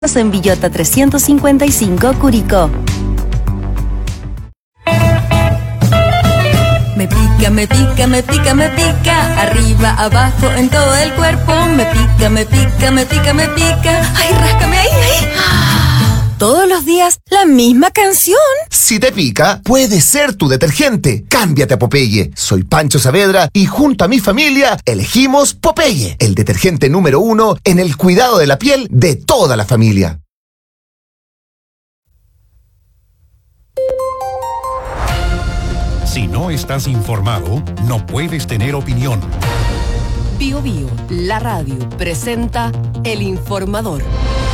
en Villota 355, Curicó. Me pica, me pica, me pica, me pica, arriba, abajo, en todo el cuerpo. Me pica, me pica, me pica, me pica. Ay, ráscame ahí, ahí. Todos los días, la misma canción. Si te pica, puede ser tu detergente. Cámbiate a Popeye. Soy Pancho Saavedra y junto a mi familia elegimos Popeye, el detergente número 1 en el cuidado de la piel de toda la familia. Si no estás informado, no puedes tener opinión. Bio Bio, la radio, presenta El Informador.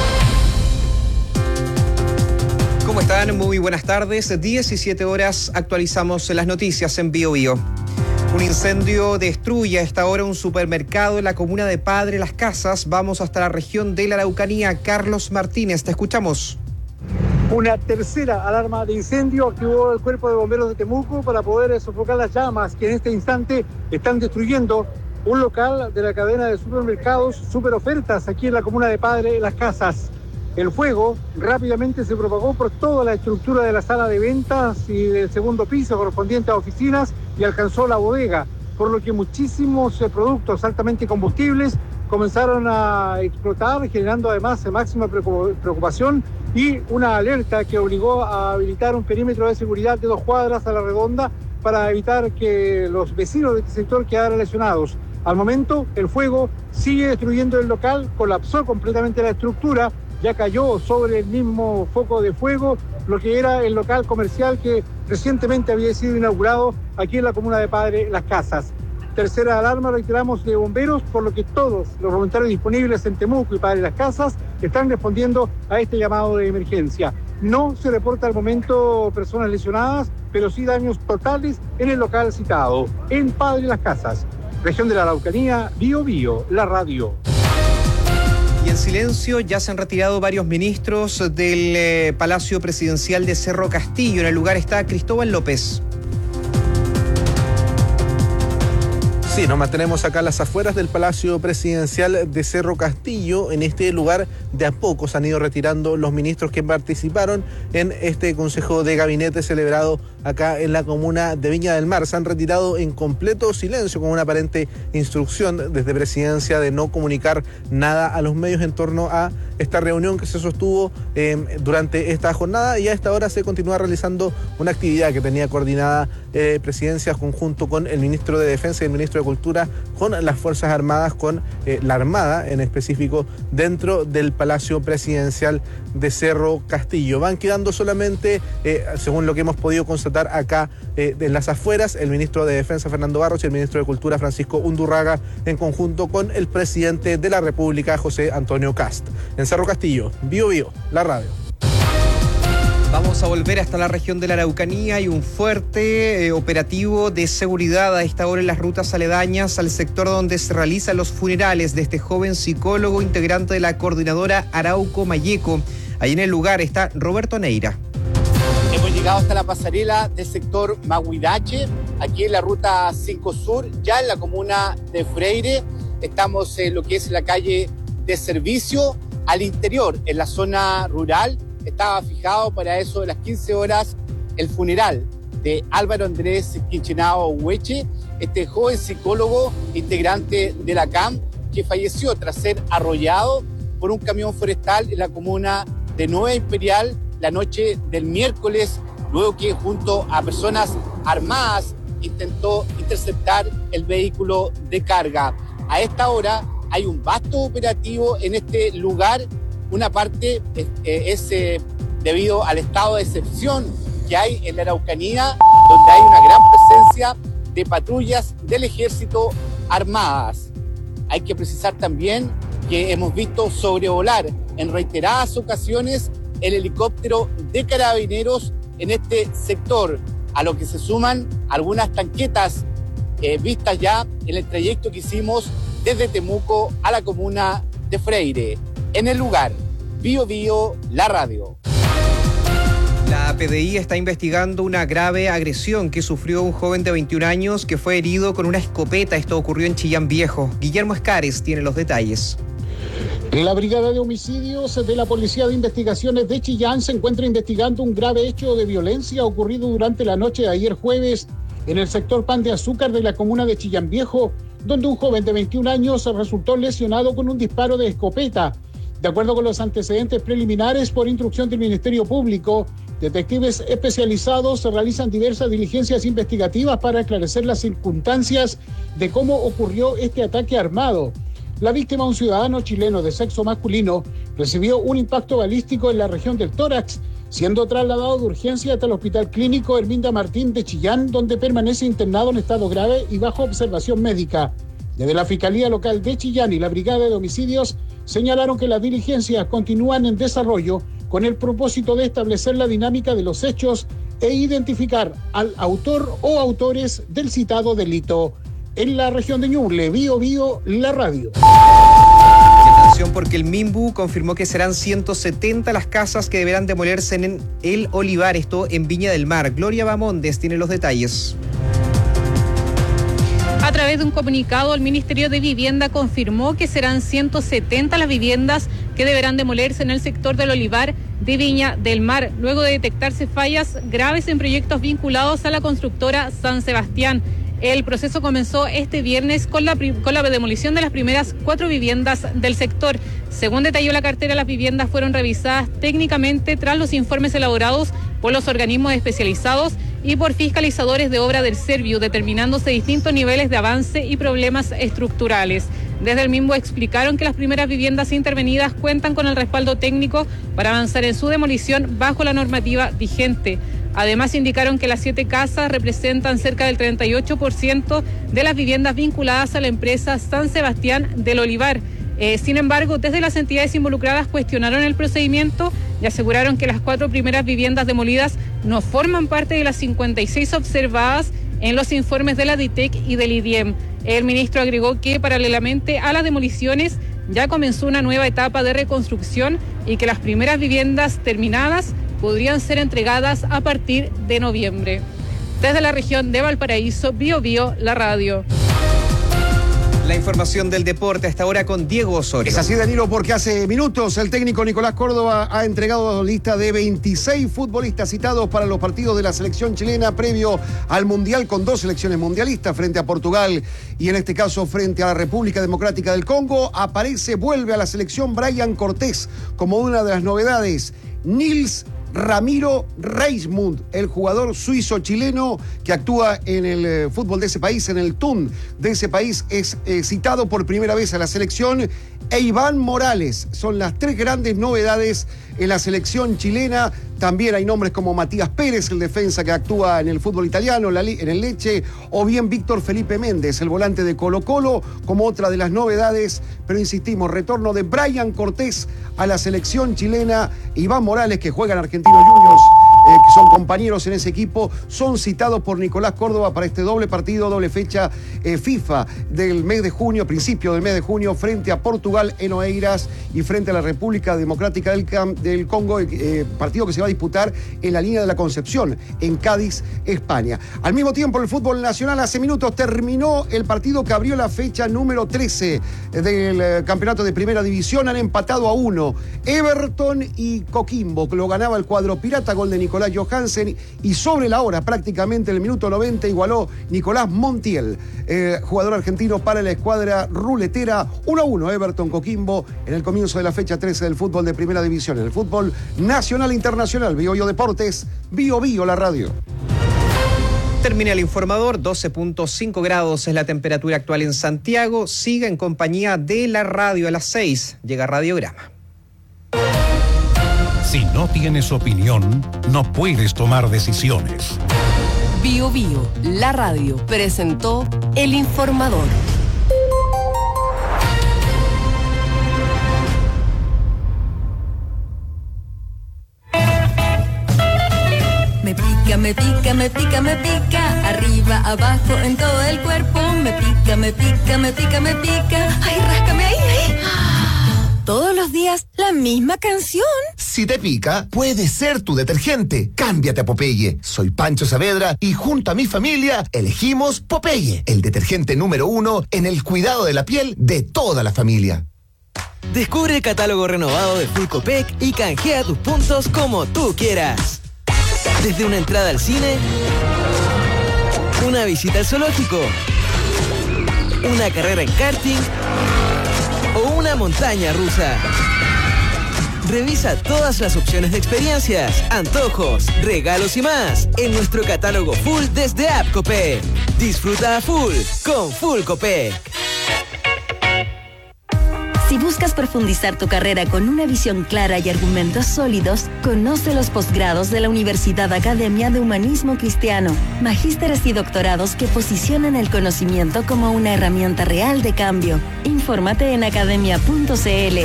¿Cómo están? Muy buenas tardes. 17 horas, actualizamos las noticias en Bio Bio. Un incendio destruye a esta hora un supermercado en la comuna de Padre Las Casas. Vamos hasta la región de la Araucanía. Carlos Martínez, te escuchamos. Una tercera alarma de incendio activó el Cuerpo de Bomberos de Temuco para poder sofocar las llamas que en este instante están destruyendo un local de la cadena de supermercados Super Ofertas aquí en la comuna de Padre Las Casas. El fuego rápidamente se propagó por toda la estructura de la sala de ventas y del segundo piso correspondiente a oficinas y alcanzó la bodega, por lo que muchísimos productos altamente combustibles comenzaron a explotar, generando además máxima preocupación y una alerta que obligó a habilitar un perímetro de seguridad de 2 cuadras a la redonda para evitar que los vecinos de este sector quedaran lesionados. Al momento, el fuego sigue destruyendo el local, colapsó completamente la estructura, ya cayó sobre el mismo foco de fuego lo que era el local comercial que recientemente había sido inaugurado aquí en la comuna de Padre Las Casas. Tercera alarma, reiteramos, de bomberos, por lo que todos los voluntarios disponibles en Temuco y Padre Las Casas están respondiendo a este llamado de emergencia. No se reporta al momento personas lesionadas, pero sí daños totales en el local citado, en Padre Las Casas. Región de la Araucanía, Bio Bio, la radio. Y en silencio ya se han retirado varios ministros del Palacio Presidencial de Cerro Castillo. En el lugar está Cristóbal López. Sí, nos mantenemos acá a las afueras del Palacio Presidencial de Cerro Castillo. En este lugar de a poco se han ido retirando los ministros que participaron en este Consejo de Gabinete celebrado acá en la comuna de Viña del Mar. Se han retirado en completo silencio con una aparente instrucción desde Presidencia de no comunicar nada a los medios en torno a esta reunión que se sostuvo durante esta jornada, y a esta hora se continúa realizando una actividad que tenía coordinada Presidencia conjunto con el ministro de Defensa y el ministro de Cultura, con las Fuerzas Armadas, con la Armada en específico, dentro del Palacio Presidencial de Cerro Castillo. Van quedando solamente, según lo que hemos podido constatar acá en las afueras, el ministro de Defensa Fernando Barros y el ministro de Cultura Francisco Undurraga, en conjunto con el presidente de la República José Antonio Kast. En Cerro Castillo, Bio Bio, la radio. Vamos a volver hasta la región de la Araucanía. Hay un fuerte operativo de seguridad a esta hora en las rutas aledañas al sector donde se realizan los funerales de este joven psicólogo integrante de la coordinadora Arauco Mayeco. Ahí en el lugar está Roberto Neira. Hemos llegado hasta la pasarela del sector Mahuidache, aquí en la ruta 5 Sur, ya en la comuna de Freire. Estamos en lo que es la calle de servicio. Al interior, en la zona rural, estaba fijado para eso de las 15 horas el funeral de Álvaro Andrés Quinchenao Hueche, este joven psicólogo integrante de la CAM, que falleció tras ser arrollado por un camión forestal en la comuna de Nueva Imperial la noche del miércoles, luego que junto a personas armadas intentó interceptar el vehículo de carga. A esta hora hay un vasto operativo en este lugar. Una parte es debido al estado de excepción que hay en la Araucanía, donde hay una gran presencia de patrullas del ejército armadas. Hay que precisar también que hemos visto sobrevolar en reiteradas ocasiones el helicóptero de carabineros en este sector, a lo que se suman algunas tanquetas vistas ya en el trayecto que hicimos desde Temuco a la comuna de Freire. En el lugar, Bio Bio, la radio. La PDI está investigando una grave agresión que sufrió un joven de 21 años que fue herido con una escopeta. Esto ocurrió en Chillán Viejo. Guillermo Escares tiene los detalles. La Brigada de Homicidios de la Policía de Investigaciones de Chillán se encuentra investigando un grave hecho de violencia ocurrido durante la noche de ayer jueves en el sector Pan de Azúcar de la comuna de Chillán Viejo, donde un joven de 21 años resultó lesionado con un disparo de escopeta. De acuerdo con los antecedentes preliminares, por instrucción del Ministerio Público, detectives especializados realizan diversas diligencias investigativas para esclarecer las circunstancias de cómo ocurrió este ataque armado. La víctima, un ciudadano chileno de sexo masculino, recibió un impacto balístico en la región del tórax, siendo trasladado de urgencia hasta el Hospital Clínico Herminda Martín de Chillán, donde permanece internado en estado grave y bajo observación médica. Desde la Fiscalía Local de Chillán y la Brigada de Homicidios señalaron que las diligencias continúan en desarrollo con el propósito de establecer la dinámica de los hechos e identificar al autor o autores del citado delito. En la región de Ñuble, Bio, la radio. Atención, porque el MIMBU confirmó que serán 170 las casas que deberán demolerse en El Olivar, esto en Viña del Mar. Gloria Bamondes tiene los detalles. A través de un comunicado, el Ministerio de Vivienda confirmó que serán 170 las viviendas que deberán demolerse en el sector del Olivar de Viña del Mar, luego de detectarse fallas graves en proyectos vinculados a la constructora San Sebastián. El proceso comenzó este viernes con la demolición de las primeras 4 viviendas del sector. Según detalló la cartera, las viviendas fueron revisadas técnicamente tras los informes elaborados por los organismos especializados y por fiscalizadores de obra del Serviu, determinándose distintos niveles de avance y problemas estructurales. Desde el MIMBU explicaron que las primeras viviendas intervenidas cuentan con el respaldo técnico para avanzar en su demolición bajo la normativa vigente. Además, indicaron que las 7 casas representan cerca del 38% de las viviendas vinculadas a la empresa San Sebastián del Olivar. Sin embargo, desde las entidades involucradas cuestionaron el procedimiento y aseguraron que las 4 primeras viviendas demolidas no forman parte de las 56 observadas en los informes de la DITEC y del IDIEM. El ministro agregó que, paralelamente a las demoliciones, ya comenzó una nueva etapa de reconstrucción y que las primeras viviendas terminadas podrían ser entregadas a partir de noviembre. Desde la región de Valparaíso, Bio, la radio. La información del deporte hasta ahora con Diego Osorio. Es así, Danilo, porque hace minutos el técnico Nicolás Córdoba ha entregado lista de 26 futbolistas citados para los partidos de la selección chilena previo al Mundial, con 2 selecciones mundialistas frente a Portugal y en este caso frente a la República Democrática del Congo. Vuelve a la selección Brian Cortés como una de las novedades. Nils Ramiro Reismund, el jugador suizo-chileno que actúa en el fútbol de ese país, en el TUN de ese país, es citado por primera vez a la selección. E Iván Morales son las 3 grandes novedades en la selección chilena. También hay nombres como Matías Pérez, el defensa que actúa en el fútbol italiano, en el Lecce, o bien Víctor Felipe Méndez, el volante de Colo-Colo, como otra de las novedades. Pero insistimos, retorno de Brian Cortés a la selección chilena. Iván Morales, que juega en Argentinos Juniors, que son compañeros en ese equipo, son citados por Nicolás Córdoba para este doble partido, doble fecha FIFA del mes de junio, principio del mes de junio, frente a Portugal en Oeiras y frente a la República Democrática del Congo, partido que se va a disputar en la línea de la Concepción, en Cádiz, España. Al mismo tiempo, el fútbol nacional, hace minutos terminó el partido que abrió la fecha número 13 del campeonato de Primera División. Han empatado a 1 Everton y Coquimbo, que lo ganaba el cuadro pirata, gol de Nicolás Johansen, y sobre la hora, prácticamente en el minuto 90, igualó Nicolás Montiel, jugador argentino para la escuadra ruletera. 1-1 Everton Coquimbo en el comienzo de la fecha 13 del fútbol de Primera División. En el fútbol nacional e internacional, Bio Deportes, Bio la radio. Termina el informador, 12.5 grados es la temperatura actual en Santiago. Siga en compañía de la radio. A las 6 llega Radiograma. Si no tienes opinión, no puedes tomar decisiones. Bio, la radio, presentó El Informador. Me pica, me pica, me pica, me pica, arriba, abajo, en todo el cuerpo. Me pica, me pica, me pica, me pica. Ay, ráscame ahí, ahí. Todos los días la misma canción. Si te pica, puede ser tu detergente. Cámbiate a Popeye. Soy Pancho Saavedra y junto a mi familia elegimos Popeye, el detergente número 1 en el cuidado de la piel de toda la familia. Descubre el catálogo renovado de Full Copec y canjea tus puntos como tú quieras. Desde una entrada al cine, una visita al zoológico, una carrera en karting o una montaña rusa. Revisa todas las opciones de experiencias, antojos, regalos y más en nuestro catálogo full desde App Copec. Disfruta a full con Full Copec. Si buscas profundizar tu carrera con una visión clara y argumentos sólidos, conoce los posgrados de la Universidad Academia de Humanismo Cristiano, magísteres y doctorados que posicionan el conocimiento como una herramienta real de cambio. Infórmate en academia.cl.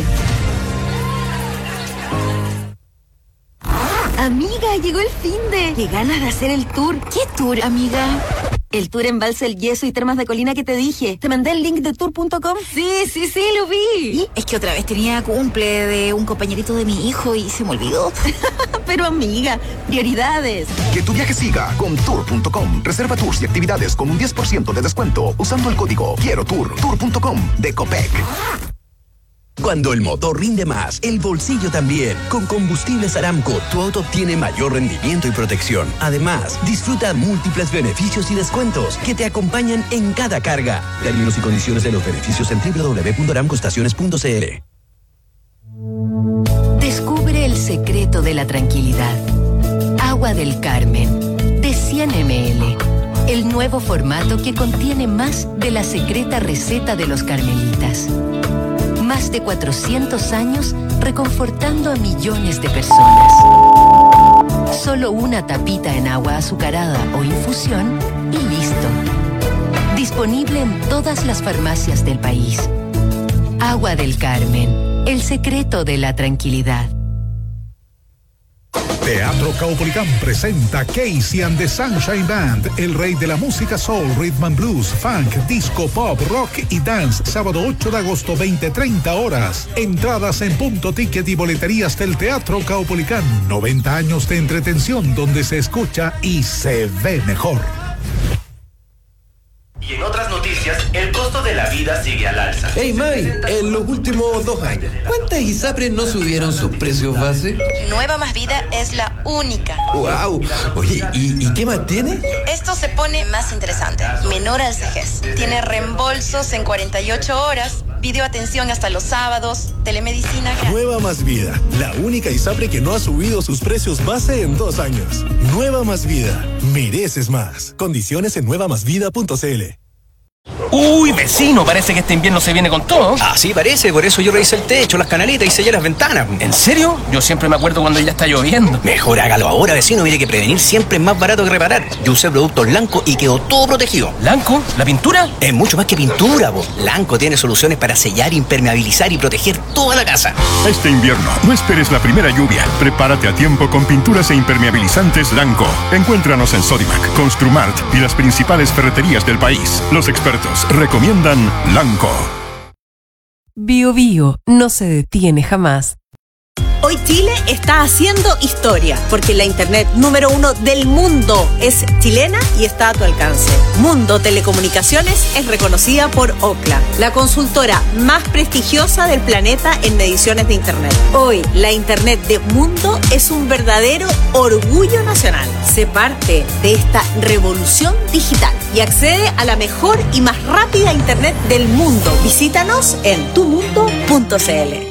Amiga, llegó el finde. Qué ganas de hacer el tour. ¿Qué tour, amiga? El tour Embalse El Yeso y Termas de Colina que te dije. ¿Te mandé el link de tour.com? Sí, lo vi. ¿Y? Es que otra vez tenía cumple de un compañerito de mi hijo y se me olvidó. Pero amiga, prioridades. Que tu viaje siga con tour.com. Reserva tours y actividades con un 10% de descuento usando el código Quiero Tour. Tour.com de Copec. Cuando el motor rinde más, el bolsillo también. Con Combustibles Aramco, tu auto obtiene mayor rendimiento y protección. Además, disfruta múltiples beneficios y descuentos que te acompañan en cada carga. Términos y condiciones de los beneficios en www.aramcoestaciones.cl. Descubre el secreto de la tranquilidad. Agua del Carmen, de 100 ml. El nuevo formato que contiene más de la secreta receta de los carmelitas. Más de 400 años reconfortando a millones de personas. Solo una tapita en agua azucarada o infusión y listo. Disponible en todas las farmacias del país. Agua del Carmen, el secreto de la tranquilidad. Teatro Caupolicán presenta Casey and the Sunshine Band, el rey de la música soul, rhythm and blues, funk, disco, pop, rock y dance, sábado 8 de agosto, 20-30 horas. Entradas en Punto Ticket y boleterías del Teatro Caupolicán. 90 años de entretención donde se escucha y se ve mejor. Y en otras noticias, el costo de la vida sigue al alza. Hey May, en los últimos 2 años, ¿cuántas ISAPRES no subieron sus precios base? Nueva Más Vida es la única. ¡Wow! Oye, ¿y qué más tiene? Esto se pone más interesante. Menor al CEGES. Tiene reembolsos en 48 horas, videoatención hasta los sábados, telemedicina. Nueva Más Vida, la única ISAPRE que no ha subido sus precios base en 2 años. Nueva Más Vida, mereces más. Condiciones en nuevamásvida.cl. Uy, vecino, parece que este invierno se viene con todo. Así parece, por eso yo revisé el techo, las canaletas y sellé las ventanas. ¿En serio? Yo siempre me acuerdo cuando ya está lloviendo. Mejor hágalo ahora, vecino, mire que prevenir siempre es más barato que reparar. Yo usé productos Lanco y quedó todo protegido. ¿Lanco? ¿La pintura? Es mucho más que pintura, vos. Lanco tiene soluciones para sellar, impermeabilizar y proteger toda la casa. Este invierno, no esperes la primera lluvia. Prepárate a tiempo con pinturas e impermeabilizantes Lanco. Encuéntranos en Sodimac, Construmart y las principales ferreterías del país. Los expertos recomiendan Lanco. Bio Bio no se detiene jamás. Hoy Chile está haciendo historia, porque la internet número 1 del mundo es chilena y está a tu alcance. Mundo Telecomunicaciones es reconocida por Ookla, la consultora más prestigiosa del planeta en mediciones de internet. Hoy, la internet de Mundo es un verdadero orgullo nacional. Sé parte de esta revolución digital y accede a la mejor y más rápida internet del mundo. Visítanos en tumundo.cl.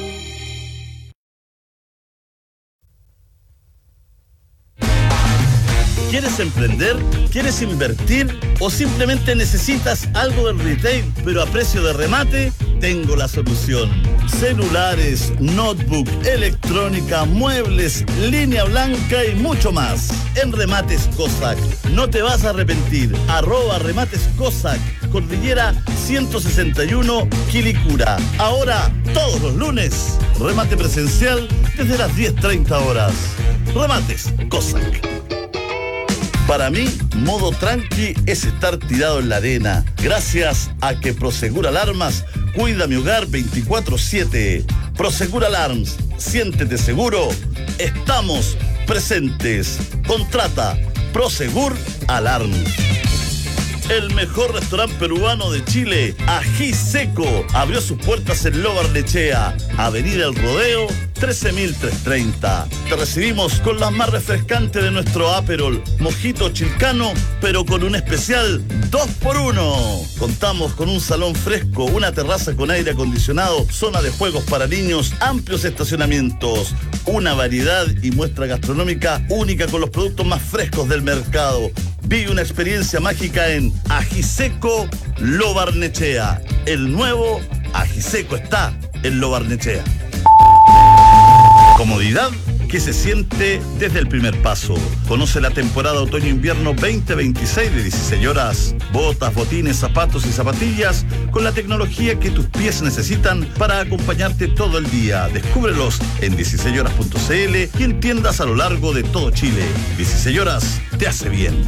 ¿Quieres emprender? ¿Quieres invertir? ¿O simplemente necesitas algo del retail, pero a precio de remate? Tengo la solución. Celulares, notebook, electrónica, muebles, línea blanca y mucho más. En Remates Cossack. No te vas a arrepentir. @Remates Cossack. Cordillera 161, Quilicura. Ahora, todos los lunes, remate presencial desde las 10:30 horas. Remates Cossack. Para mí, modo tranqui es estar tirado en la arena, gracias a que Prosegur Alarmas cuida mi hogar 24/7. Prosegur Alarms, siéntete seguro, estamos presentes. Contrata Prosegur Alarms. El mejor restaurante peruano de Chile, Ají Seco, abrió sus puertas en Lo Barnechea, Avenida El Rodeo, 13.330. Te recibimos con las más refrescantes de nuestro Aperol, Mojito Chilcano, pero con un especial 2x1. Contamos con un salón fresco, una terraza con aire acondicionado, zona de juegos para niños, amplios estacionamientos, una variedad y muestra gastronómica única con los productos más frescos del mercado. Vive una experiencia mágica en Ají Seco Lo Barnechea. El nuevo Ají Seco está en Lo Barnechea. Comodidad que se siente desde el primer paso. Conoce la temporada otoño-invierno 2026 de 16 horas. Botas, botines, zapatos y zapatillas con la tecnología que tus pies necesitan para acompañarte todo el día. Descúbrelos en 16horas.cl y en tiendas a lo largo de todo Chile. 16 horas te hace bien.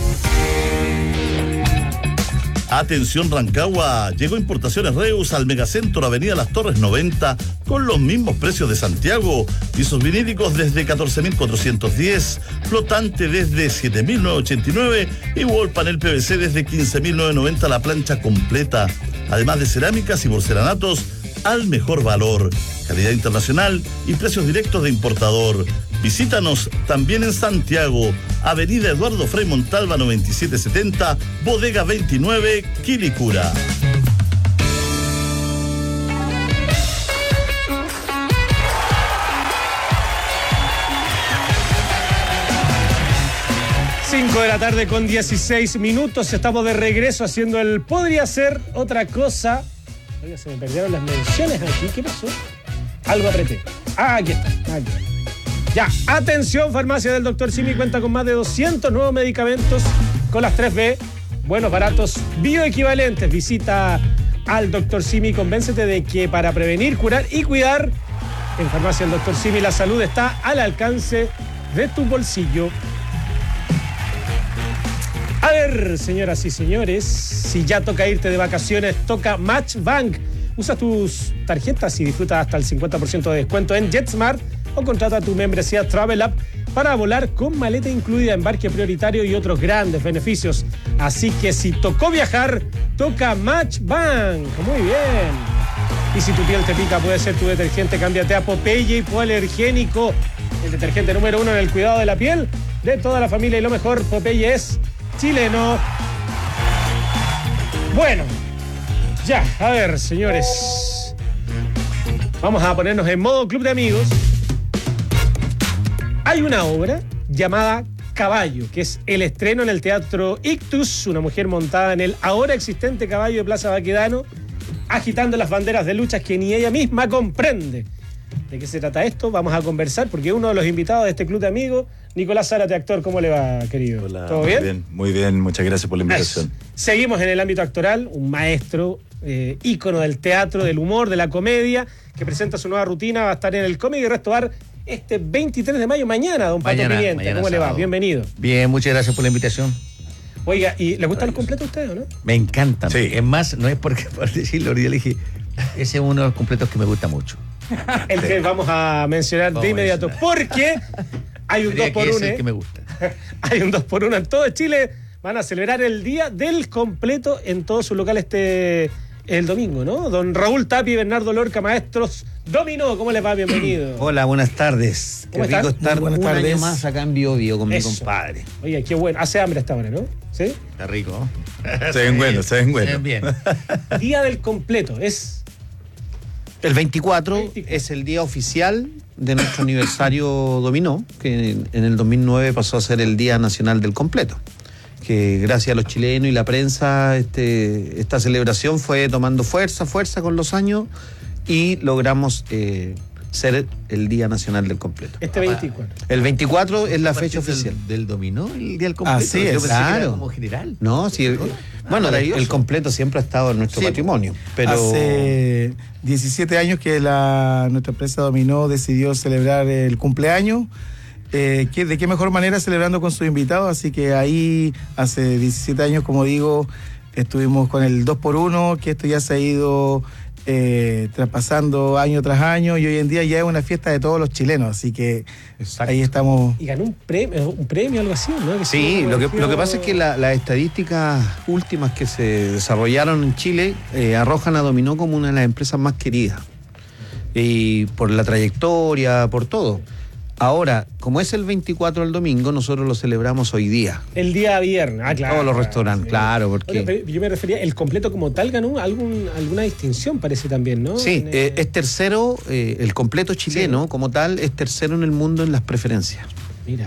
Atención Rancagua, llegó Importaciones Reus al Megacentro Avenida Las Torres 90 con los mismos precios de Santiago. Pisos vinílicos desde 14.410, flotante desde 7.989 y wall panel PVC desde 15.990 la plancha completa. Además de cerámicas y porcelanatos al mejor valor, calidad internacional y precios directos de importador. Visítanos también en Santiago, Avenida Eduardo Frei Montalva 9770, Bodega 29, Quilicura. Cinco de la tarde con 16 minutos. Estamos de regreso haciendo el Podría Ser Otra Cosa. Oiga, se me perdieron las menciones aquí. ¿Qué pasó? Algo apreté. Aquí está. Ya, atención, Farmacia del Dr. Simi cuenta con más de 200 nuevos medicamentos con las 3B, buenos, baratos, bioequivalentes. Visita al Dr. Simi y convéncete de que para prevenir, curar y cuidar, en Farmacia del Dr. Simi la salud está al alcance de tu bolsillo. A ver, señoras y señores, si ya toca irte de vacaciones, toca Match Bank. Usa tus tarjetas y disfruta hasta el 50% de descuento en JetSmart o contrata tu membresía Travel App para volar con maleta incluida, embarque prioritario y otros grandes beneficios. Así que si tocó viajar, toca Match Bank. Muy bien. Y si tu piel te pica, puede ser tu detergente. Cámbiate a Popeye Hipoalergénico, el detergente número 1 en el cuidado de la piel de toda la familia. Y lo mejor, Popeye es chileno. Bueno, ya, a ver, señores, vamos a ponernos en modo club de amigos. Hay una obra llamada Caballo, que es el estreno en el Teatro Ictus, una mujer montada en el ahora existente caballo de Plaza Baquedano, agitando las banderas de luchas que ni ella misma comprende. ¿De qué se trata esto? Vamos a conversar, porque uno de los invitados de este club de amigos, Nicolás Zárate, actor. ¿Cómo le va, querido? Hola, ¿todo bien? Muy bien, muchas gracias por la invitación. Seguimos en el ámbito actoral, un maestro, ícono del teatro, del humor, de la comedia, que presenta su nueva rutina, va a estar en el Comedy Resto Bar este 23 de maño, mañana, don Pato Pimienta. ¿Cómo le va? Bienvenido. Bien, muchas gracias por la invitación. Oiga, ¿y le gustan los completos a ustedes o no? Me encantan. Sí. Es más, no es porque por decirlo, yo le dije, ese es uno de los completos que me gusta mucho. El que vamos a mencionar de inmediato, porque hay un 2x1. Es el que me gusta. Hay un 2x1 en todo Chile. Van a celebrar el Día del Completo en todo su local el domingo, ¿no? Don Raúl Tapia y Bernardo Lorca, maestros Dominó. ¿Cómo les va? Bienvenido. Hola, buenas tardes. Qué rico estar un año más acá en Bio Bio con mi compadre. Oye, qué bueno. Hace hambre esta hora, ¿no? ¿Sí? Está rico. Se ven buenos, se ven buenos. Se ven bien. Día del Completo es... El 24 es el día oficial de nuestro aniversario Dominó, que en el 2009 pasó a ser el Día Nacional del Completo. Que gracias a los chilenos y la prensa, esta celebración fue tomando fuerza con los años y logramos ser el Día Nacional del Completo. Este 24. El 24 es la fecha oficial. Del Dominó, el Día del Completo. Así es, claro. Como general. No, sí. Bueno, el completo siempre ha estado en nuestro patrimonio. Pero hace 17 años que nuestra empresa Dominó decidió celebrar el cumpleaños. ¿De qué mejor manera celebrando con sus invitados? Así que ahí, hace 17 años, como digo, estuvimos con el 2x1, que esto ya se ha ido traspasando año tras año, y hoy en día ya es una fiesta de todos los chilenos, así que ahí estamos. Y ganó un premio algo así, ¿no? Que sí, lo que pasa es que las estadísticas últimas que se desarrollaron en Chile arrojan a Dominó como una de las empresas más queridas. Y por la trayectoria, por todo. Ahora, como es el 24 el domingo, nosotros lo celebramos hoy día. El día viernes, claro. Todos los restaurantes, sí. Claro, porque... Oye, pero yo me refería, el completo como tal ganó alguna distinción, parece también, ¿no? Sí, es tercero, el completo chileno como tal es tercero en el mundo en las preferencias. Mira.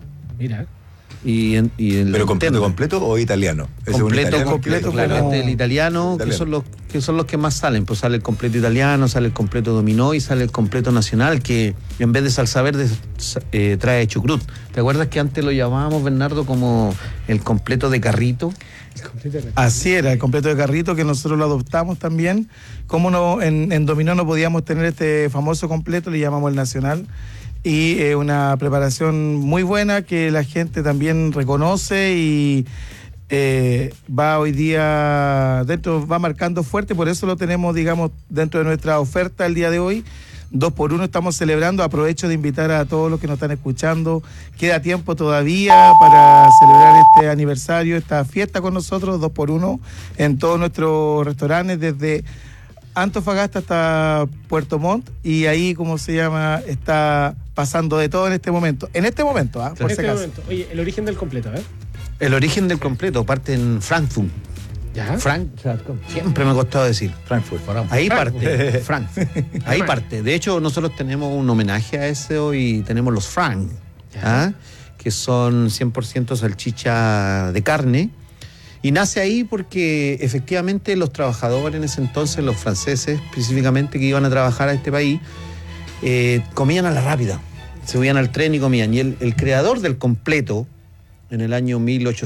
¿Pero completo o italiano? Completo, claramente el italiano, que son los que más salen. Pues sale el completo italiano, sale el completo dominó y sale el completo nacional, que en vez de salsa verde trae chucrut. ¿Te acuerdas que antes lo llamábamos, Bernardo, como el completo de carrito? Así era, el completo de carrito, que nosotros lo adoptamos también. Como no, en dominó no podíamos tener este famoso completo, le llamamos el nacional. Y una preparación muy buena que la gente también reconoce y va hoy día va marcando fuerte, por eso lo tenemos, digamos, dentro de nuestra oferta el día de hoy. 2x1 estamos celebrando. Aprovecho de invitar a todos los que nos están escuchando. Queda tiempo todavía para celebrar este aniversario, esta fiesta con nosotros, 2x1 en todos nuestros restaurantes, desde Antofagasta hasta Puerto Montt, y ahí, ¿cómo se llama? Está pasando de todo en este momento. En este momento, por si acaso. Oye, el origen del completo, El origen del completo parte en Frankfurt. ¿Ya? Siempre me ha costado decir. Frankfurt. Ahí parte. Frankfurt. Ahí parte. De hecho, nosotros tenemos un homenaje a eso y tenemos los Frank, que son 100% salchicha de carne. Y nace ahí porque efectivamente los trabajadores en ese entonces, los franceses específicamente, que iban a trabajar a este país, comían a la rápida. Se subían al tren y comían. Y el creador del completo, en el año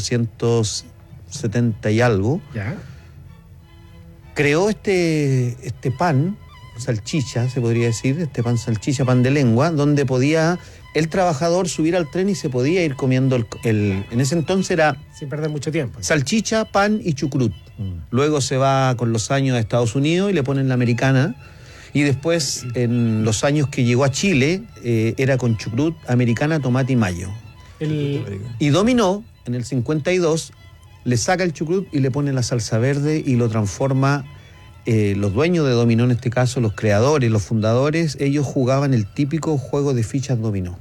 1870 y algo, creó este pan, salchicha, se podría decir, este pan salchicha, pan de lengua, donde podía el trabajador subir al tren y se podía ir comiendo en ese entonces era... Sin perder mucho tiempo. Salchicha, pan y chucrut. Luego se va con los años a Estados Unidos y le ponen la americana. Y después, en los años que llegó a Chile, era con chucrut, americana, tomate y mayo. Y Dominó, en el 52, le saca el chucrut y le pone la salsa verde y lo transforma. Los dueños de Dominó, en este caso, los creadores, los fundadores, ellos jugaban el típico juego de fichas dominó.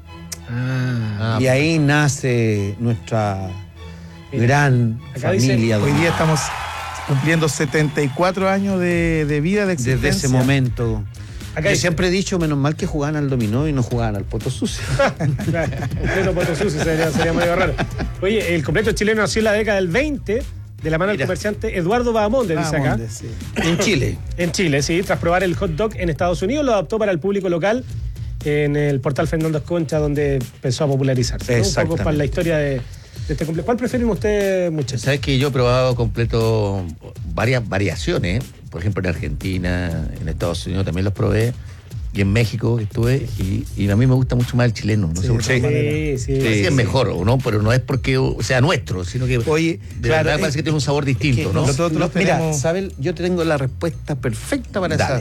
Y ahí nace nuestra gran familia. Hoy día estamos cumpliendo 74 años de vida, de existencia. Desde ese momento. Yo siempre he dicho, menos mal que jugaban al dominó y no jugaban al poto sucio. Completo poto sucio sería medio raro. Oye, el completo chileno nació en la década del 20, de la mano del comerciante Eduardo Bahamonde, dice acá. Sí. En Chile. En Chile, sí. Tras probar el hot dog en Estados Unidos, lo adaptó para el público local en el portal Fernando Esconcha, donde empezó a popularizarse, ¿no? Un poco para la historia de este completo. ¿Cuál prefieren ustedes, muchachos? Sabes que yo he probado completo varias variaciones. Por ejemplo, en Argentina, en Estados Unidos también los probé. Y en México estuve, y a mí me gusta mucho más el chileno. No sé por qué. Sí, es mejor, ¿o no? Pero no es porque sea nuestro, sino que de verdad me parece que tiene un sabor distinto, ¿no? Mira, ¿sabes? Yo te tengo la respuesta perfecta para esa.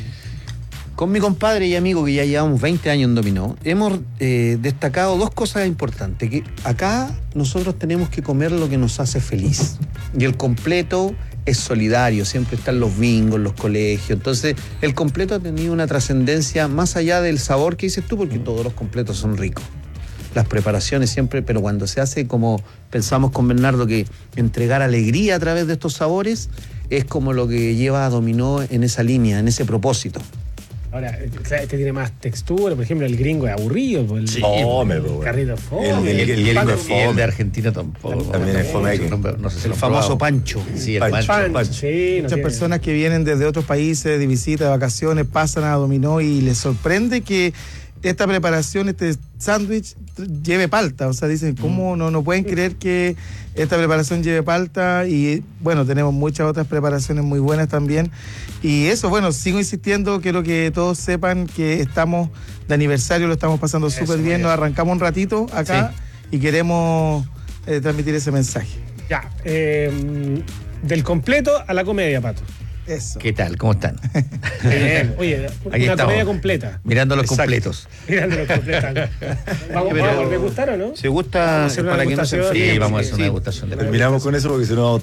Con mi compadre y amigo, que ya llevamos 20 años en Dominó, hemos destacado dos cosas importantes. Que acá nosotros tenemos que comer lo que nos hace feliz. Y el completo es solidario, siempre están los bingos, los colegios. Entonces, el completo ha tenido una trascendencia más allá del sabor que dices tú, porque todos los completos son ricos. Las preparaciones siempre, pero cuando se hace como pensamos con Bernardo, que entregar alegría a través de estos sabores, es como lo que lleva a Dominó en esa línea, en ese propósito. Ahora, este tiene más textura, por ejemplo, el gringo es aburrido. El carrito es fome. El gringo es fome. El de Argentina tampoco. También es fome. No sé si el famoso pancho. Sí, el pancho. Sí, muchas personas que vienen desde otros países de visita, de vacaciones, pasan a Dominó y les sorprende que esta preparación, este sándwich, lleve palta. O sea, dicen, ¿cómo no pueden creer que esta preparación lleve palta? Y bueno, tenemos muchas otras preparaciones muy buenas también. Y eso, bueno, sigo insistiendo, quiero que todos sepan que estamos de aniversario, lo estamos pasando súper bien. Nos arrancamos un ratito acá y queremos transmitir ese mensaje. Ya, del completo a la comedia, Pato. Eso. ¿Qué tal? ¿Cómo están? Bien. Oye, Ahí una estamos. comedia completa. Mirando los completos. Mirando los completos. ¿Vamos a degustar o no? ¿Se gusta Vamos a hacer una para que no se degustación. enfríe? Sí, vamos a hacer una degustación de Terminamos con eso porque si no vamos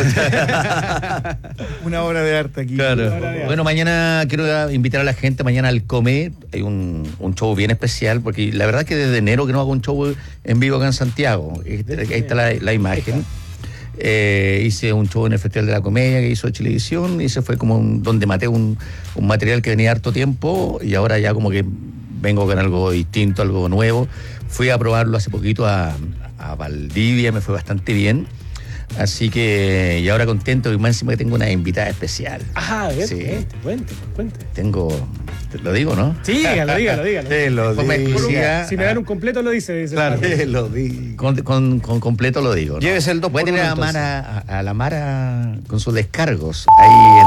a estar. Una obra de arte aquí. Claro. Bueno, mañana quiero invitar a la gente mañana al Come. Hay un show bien especial, porque la verdad es que desde enero que no hago un show en vivo acá en Santiago. Ahí está la imagen. Hice un show en el Festival de la Comedia que hizo Chilevisión, y se fue como donde maté un material que venía harto tiempo, y ahora ya como que vengo con algo distinto, algo nuevo. Fui a probarlo hace poquito a Valdivia, me fue bastante bien. Así que, y ahora contento, y más encima que tengo una invitada especial. Ah, bien, Sí. cuente. Lo digo, ¿no? Sí, dígalo. Te lo Forma digo. exclusiva. Si me dan un completo, lo dice. Claro. Te lo digo. Con completo lo digo, ¿no? Llévese el 2 Voy a por tener uno, a la Mara con sus descargos ahí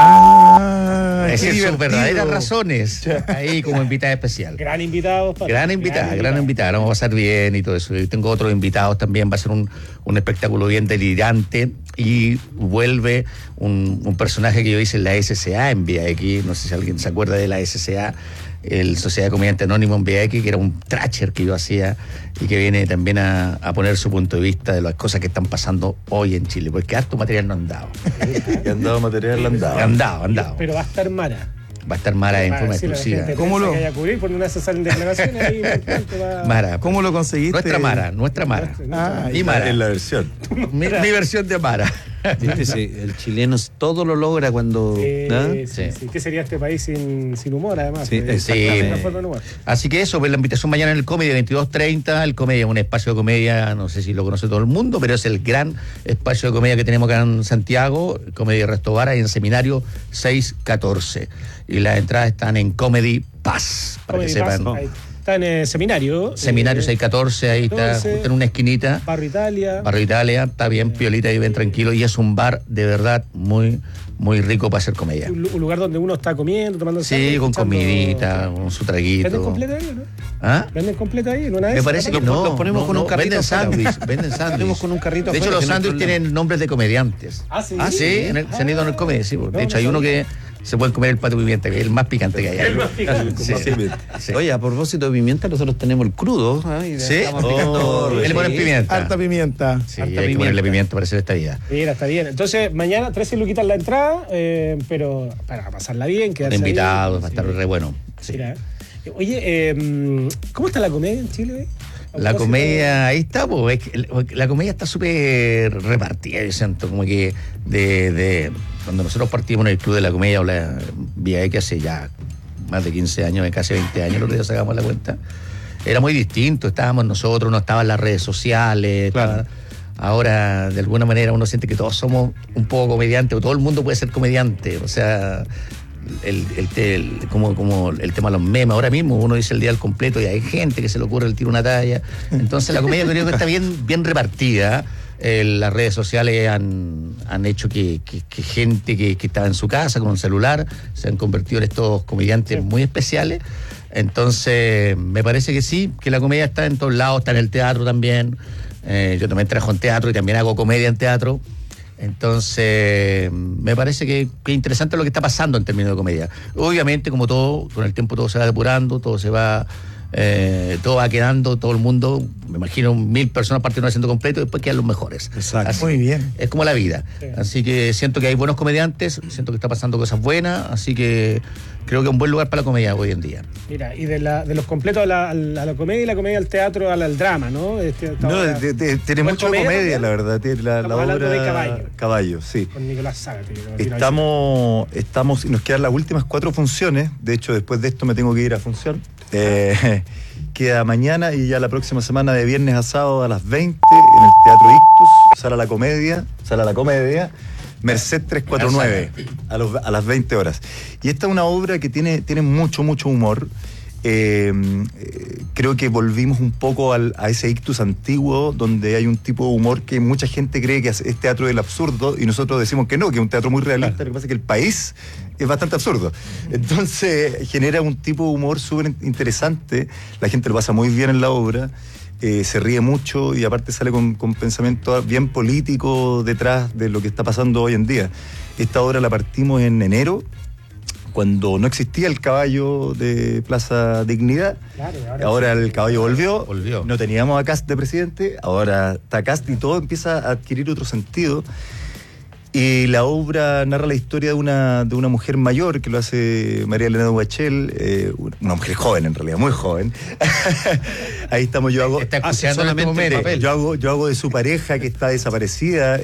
Ah, es qué decir, sus divertido. verdaderas razones ahí como invitada especial. Gran invitado, Pato. Gran invitada, vamos a pasar bien y todo eso. Y tengo otros invitados también, va a ser un espectáculo bien delirante, y vuelve un personaje que yo hice en la SCA en VX, no sé si alguien se acuerda de la SCA, el Sociedad de Comediante Anónimo en VX, que era un tracher que yo hacía y que viene también a poner su punto de vista de las cosas que están pasando hoy en Chile, porque harto material no han dado. Y han dado material, han dado. Pero va a estar Mara. Va a estar Mara en forma exclusiva. ¿Cómo lo- Que haya cubrir, por una de esas salen declaraciones ahí. Mara. ¿Cómo lo conseguiste? Nuestra Mara. Ah, Y Mara. En la versión. Mi versión de Mara. El chileno todo lo logra cuando... ¿ah? Sí. ¿Qué sería este país sin humor, además? Sí, exactamente. Una forma de humor. Así que eso, pues la invitación mañana en el Comedy 22:30. El Comedy es un espacio de comedia, no sé si lo conoce todo el mundo, pero es el gran espacio de comedia que tenemos acá en Santiago, Comedia Resto Bar, ahí en Seminario 614. Y las entradas están en Comedy Pass, para Comedy que sepan. Pass, ahí. Está en el seminario. Seminario 614, ahí está, 14, justo en una esquinita. Barrio Italia. Barrio Italia, está bien piolita y bien tranquilo, y es un bar de verdad muy, muy rico para hacer comedia. Un lugar donde uno está comiendo, tomando Sí, con comidita, con su traguito. ¿Venden completo ahí o no? ¿Ah? ¿Venden completo ahí en una vez? Me parece que no. Los ponemos no, con un no, carrito Venden afuera. sándwich, venden sándwich. Ponemos con un carrito De hecho, afuera, los que no hay sándwiches problema. tienen nombres de comediantes. Ah, sí. Se han ido en el comedy, sí. De hecho, hay uno que se pueden comer el pato pimienta, que es el más picante que hay. El más picante. Sí. Sí. Oye, a propósito de pimienta, nosotros tenemos el crudo. Y ¿Sí? estamos picando- Le ponen pimienta. Harta pimienta. Sí, hay que ponerle pimienta para hacer esta vida. Mira, está bien. Entonces, mañana 13 luquitas la entrada, pero para pasarla bien, quedarse Con invitados, ahí. va a estar re bueno. Sí. Mira. Oye, ¿cómo está la comedia en Chile? La comedia, ahí está, pues, la comedia está súper repartida, yo siento, como que de cuando nosotros partimos en el Club de la Comedia, o la VIA, que hace ya más de 15 años, casi 20 años, el otro día sacamos la cuenta, era muy distinto, estábamos nosotros, no estaban las redes sociales, Claro. ahora de alguna manera uno siente que todos somos un poco comediantes, o todo el mundo puede ser comediante, o sea... como el tema de los memes, ahora mismo uno dice el día al completo y hay gente que se le ocurre el tiro una talla, entonces la comedia creo que está bien repartida. Las redes sociales han hecho que gente que estaba en su casa con un celular se han convertido en estos comediantes muy especiales. Entonces me parece que sí, que la comedia está en todos lados, está en el teatro también. Yo también trabajo en teatro y también hago comedia en teatro. Entonces, me parece que es interesante lo que está pasando en términos de comedia. Obviamente, como todo, con el tiempo todo se va depurando, todo va quedando, todo el mundo, me imagino 1000 personas partiendo haciendo completo y después quedan los mejores. Exacto. Así, Muy bien. es como la vida. Sí. Así que siento que hay buenos comediantes, siento que está pasando cosas buenas, así que creo que es un buen lugar para la comedia hoy en día. Mira, y de los completos a la comedia y la comedia al teatro, al drama, ¿no? Tiene mucho comedia comedia, también? la verdad. Tiene la Estamos hablando de obra Caballo, sí. Con Nicolás Zárate. Estamos, nos quedan las últimas 4 funciones. De hecho, después de esto me tengo que ir a función. Queda mañana y ya la próxima semana, de viernes a sábado a las 20 en el Teatro Ictus, Sala La Comedia, Merced 349, a las 20 horas. Y esta es una obra que tiene mucho humor. Creo que volvimos un poco a ese ictus antiguo, donde hay un tipo de humor que mucha gente cree que es teatro del absurdo, y nosotros decimos que no, que es un teatro muy realista. Lo que pasa es que el país es bastante absurdo. Entonces genera un tipo de humor súper interesante, la gente lo pasa muy bien en la obra. se ríe mucho y aparte sale con pensamiento bien político detrás de lo que está pasando hoy en día. Esta obra la partimos en enero, cuando no existía el caballo de Plaza Dignidad. Claro, ahora el caballo volvió. No teníamos a Kast de presidente, ahora está Kast y todo empieza a adquirir otro sentido. Y la obra narra la historia de una mujer mayor que lo hace María Elena Duhachel, una mujer joven en realidad, muy joven. Ahí estamos, yo hago de su pareja que está desaparecida.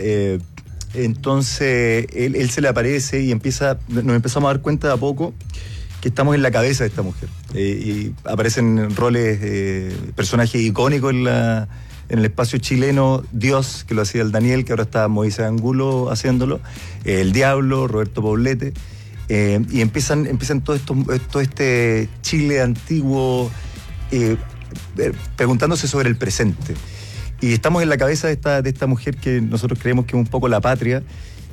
Entonces él se le aparece y nos empezamos a dar cuenta de a poco que estamos en la cabeza de esta mujer. Y aparecen roles, personajes icónicos en el espacio chileno, Dios, que lo hacía el Daniel, que ahora está Moisés Angulo haciéndolo, el Diablo, Roberto Poblete, y empiezan todo este Chile antiguo preguntándose sobre el presente. Y estamos en la cabeza de esta mujer que nosotros creemos que es un poco la patria,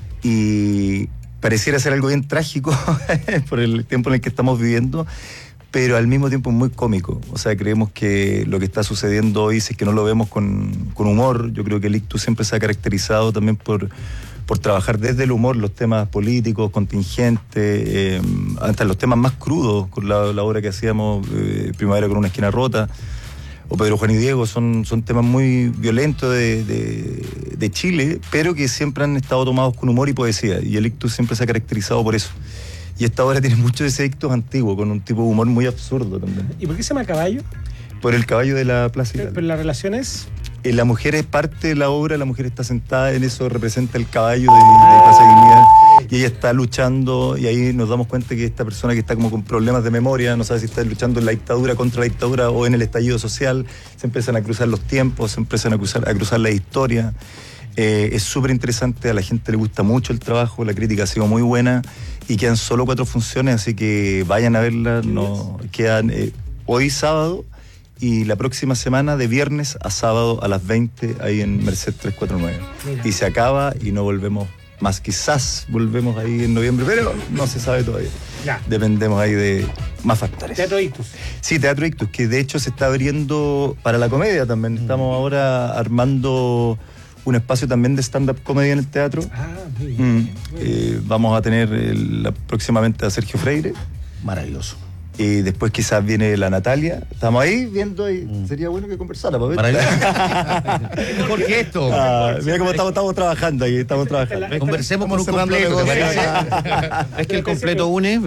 y pareciera ser algo bien trágico por el tiempo en el que estamos viviendo, pero al mismo tiempo muy cómico. O sea, creemos que lo que está sucediendo hoy, si es que no lo vemos con humor, yo creo que el ICTU siempre se ha caracterizado también por trabajar desde el humor los temas políticos, contingentes, hasta los temas más crudos, con la obra que hacíamos, Primavera con una esquina rota, o Pedro, Juan y Diego, son temas muy violentos de Chile, pero que siempre han estado tomados con humor y poesía, y el ICTU siempre se ha caracterizado por eso. Y esta obra tiene muchos de ese ICTU antiguo, con un tipo de humor muy absurdo también. ¿Y por qué se llama Caballo? Por el caballo de la Plaza Italia. ¿Pero la relación es? La mujer es parte de la obra, la mujer está sentada en eso, representa el caballo de Plaza Dignidad, y ella está luchando, y ahí nos damos cuenta que esta persona que está como con problemas de memoria, no sabe si está luchando en la dictadura, contra la dictadura o en el estallido social, se empiezan a cruzar los tiempos, se empiezan a cruzar la historia. Es súper interesante, a la gente le gusta mucho el trabajo, la crítica ha sido muy buena, y quedan solo 4 funciones, así que vayan a verla. Quedan hoy sábado y la próxima semana de viernes a sábado a las 20 ahí en Merced 349. Mira. Y se acaba y no volvemos más. Quizás volvemos ahí en noviembre, pero no se sabe todavía. Ya. Dependemos ahí de más factores. Teatro Ictus. Sí, Teatro Ictus, que de hecho se está abriendo para la comedia también. Estamos ahora armando un espacio también de stand-up comedy en el teatro. Muy bien. Vamos a tener próximamente a Sergio Freire. Maravilloso. Y después quizás viene la Natalia. Estamos ahí viendo y sería bueno que conversara. Maravilloso. ¿Por qué esto? Mira cómo estamos trabajando ahí. Conversemos con un completo, ¿te parece? ¿Ves que el completo une?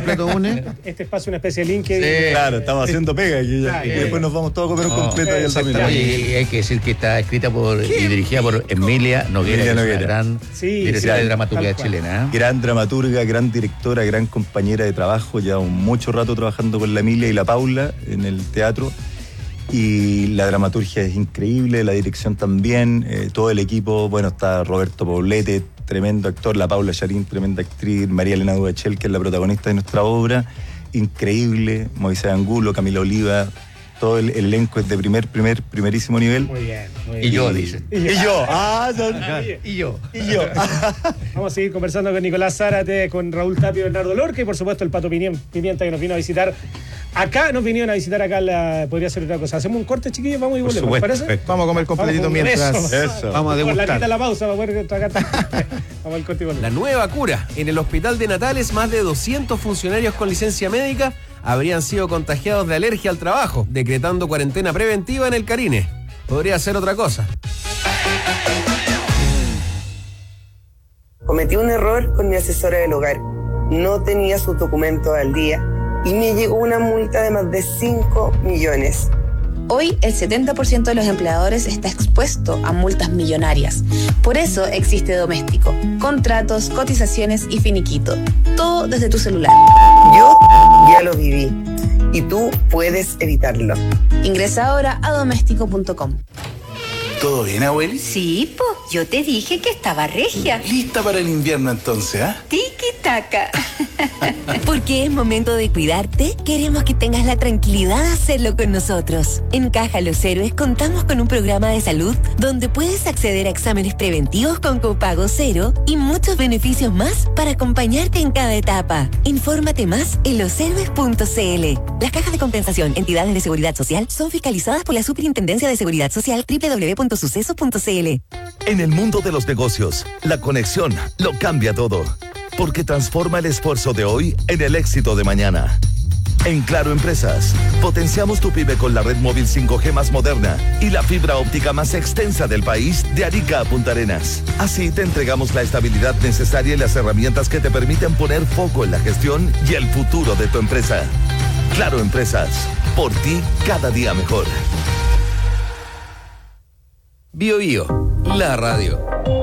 Este espacio es una especie de link que... Sí, claro, estamos haciendo pega aquí ya. Y después nos vamos todos a comer un completo ahí al camino. Oye, hay que decir que está escrita y dirigida por Emilia Noguera, que es una gran directora de dramaturgia chilena. Gran dramaturga, gran directora, gran compañera de trabajo. Llevamos mucho rato trabajando con la Emilia y la Paula en el teatro, y la dramaturgia es increíble, la dirección también, todo el equipo. Bueno, está Roberto Poblete, tremendo actor, la Paula Charín, tremenda actriz, María Elena Duhachel, que es la protagonista de nuestra obra, increíble, Moisés Angulo, Camila Oliva, todo el elenco es de primerísimo nivel. Muy bien. Y yo, dice. Y yo. Y yo. Vamos a seguir conversando con Nicolás Zárate, con Raúl Tapio y Bernardo Lorca, y por supuesto el Pato Pimienta, que nos vino a visitar. Nos vinieron a visitar acá, podría ser otra cosa. Hacemos un corte, chiquillos, vamos y volvemos, ¿parece? Perfecto. Vamos a comer completito mientras. Eso. Vamos a degustar. La pausa para poder tragar. Vamos al corte y volvemos. La nueva cura. En el Hospital de Natales, más de 200 funcionarios con licencia médica habrían sido contagiados de alergia al trabajo, decretando cuarentena preventiva en el Carine. Podría ser otra cosa. Cometí un error con mi asesora del hogar. No tenía sus documentos al día y me llegó una multa de más de 5 millones. Hoy el 70% de los empleadores está expuesto a multas millonarias. Por eso existe Doméstico. Contratos, cotizaciones y finiquito. Todo desde tu celular. Yo ya lo viví y tú puedes evitarlo. Ingresa ahora a doméstico.com. ¿Todo bien, abueli? Sí, po. Yo te dije que estaba regia. Lista para el invierno entonces, ¿ah? Tiki-taka. Porque es momento de cuidarte, queremos que tengas la tranquilidad de hacerlo con nosotros. En Caja Los Héroes contamos con un programa de salud donde puedes acceder a exámenes preventivos con copago cero y muchos beneficios más para acompañarte en cada etapa. Infórmate más en loshéroes.cl. Las cajas de compensación, entidades de seguridad social, son fiscalizadas por la Superintendencia de Seguridad Social, www.sucesos.cl. En el mundo de los negocios, la conexión lo cambia todo, porque transforma el esfuerzo de hoy en el éxito de mañana. En Claro Empresas, potenciamos tu pyme con la red móvil 5G más moderna y la fibra óptica más extensa del país de Arica a Punta Arenas. Así te entregamos la estabilidad necesaria y las herramientas que te permiten poner foco en la gestión y el futuro de tu empresa. Claro Empresas, por ti cada día mejor. Bio Bio, la radio.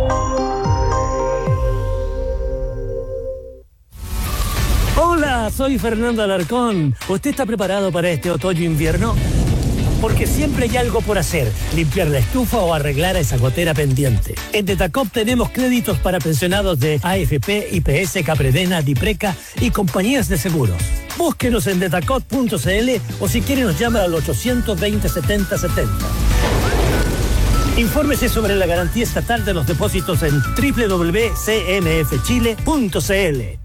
Hola, soy Fernando Alarcón. ¿Usted está preparado para este otoño-invierno? Porque siempre hay algo por hacer, limpiar la estufa o arreglar esa gotera pendiente. En Detacop tenemos créditos para pensionados de AFP, IPS, Capredena, Dipreca y compañías de seguros. Búsquenos en detacop.cl o si quiere nos llama al 820-7070. Infórmese sobre la garantía estatal de los depósitos en www.cmfchile.cl.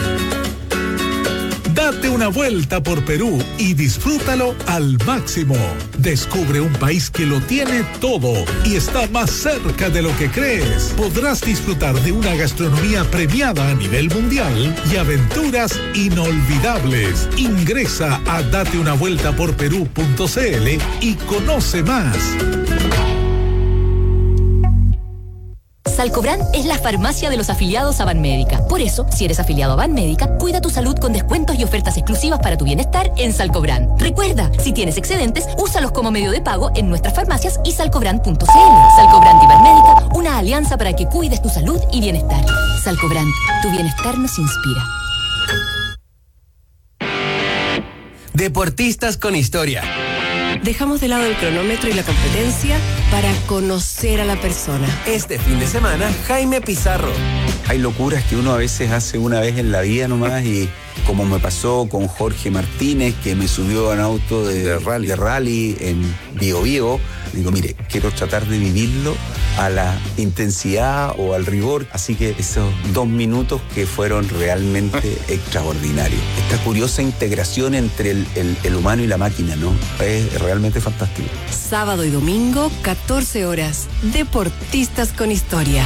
Date una vuelta por Perú y disfrútalo al máximo. Descubre un país que lo tiene todo y está más cerca de lo que crees. Podrás disfrutar de una gastronomía premiada a nivel mundial y aventuras inolvidables. Ingresa a dateunavueltaporperú.cl y conoce más. Salcobran es la farmacia de los afiliados a Banmédica. Por eso, si eres afiliado a Banmédica, cuida tu salud con descuentos y ofertas exclusivas para tu bienestar en Salcobran. Recuerda, si tienes excedentes, úsalos como medio de pago en nuestras farmacias y salcobran.cl. Salcobran y Banmédica, una alianza para que cuides tu salud y bienestar. Salcobran, tu bienestar nos inspira. Deportistas con historia. Dejamos de lado el cronómetro y la competencia para conocer a la persona. Este fin de semana, Jaime Pizarro. Hay locuras que uno a veces hace una vez en la vida nomás y como me pasó con Jorge Martínez, que me subió a un auto de rally en Bio Bio. Digo, mire, quiero tratar de vivirlo a la intensidad o al rigor. Así que esos 2 minutos que fueron realmente extraordinarios. Esta curiosa integración entre el humano y la máquina, ¿no? Es realmente fantástico. Sábado y domingo, 14 horas. Deportistas con historia.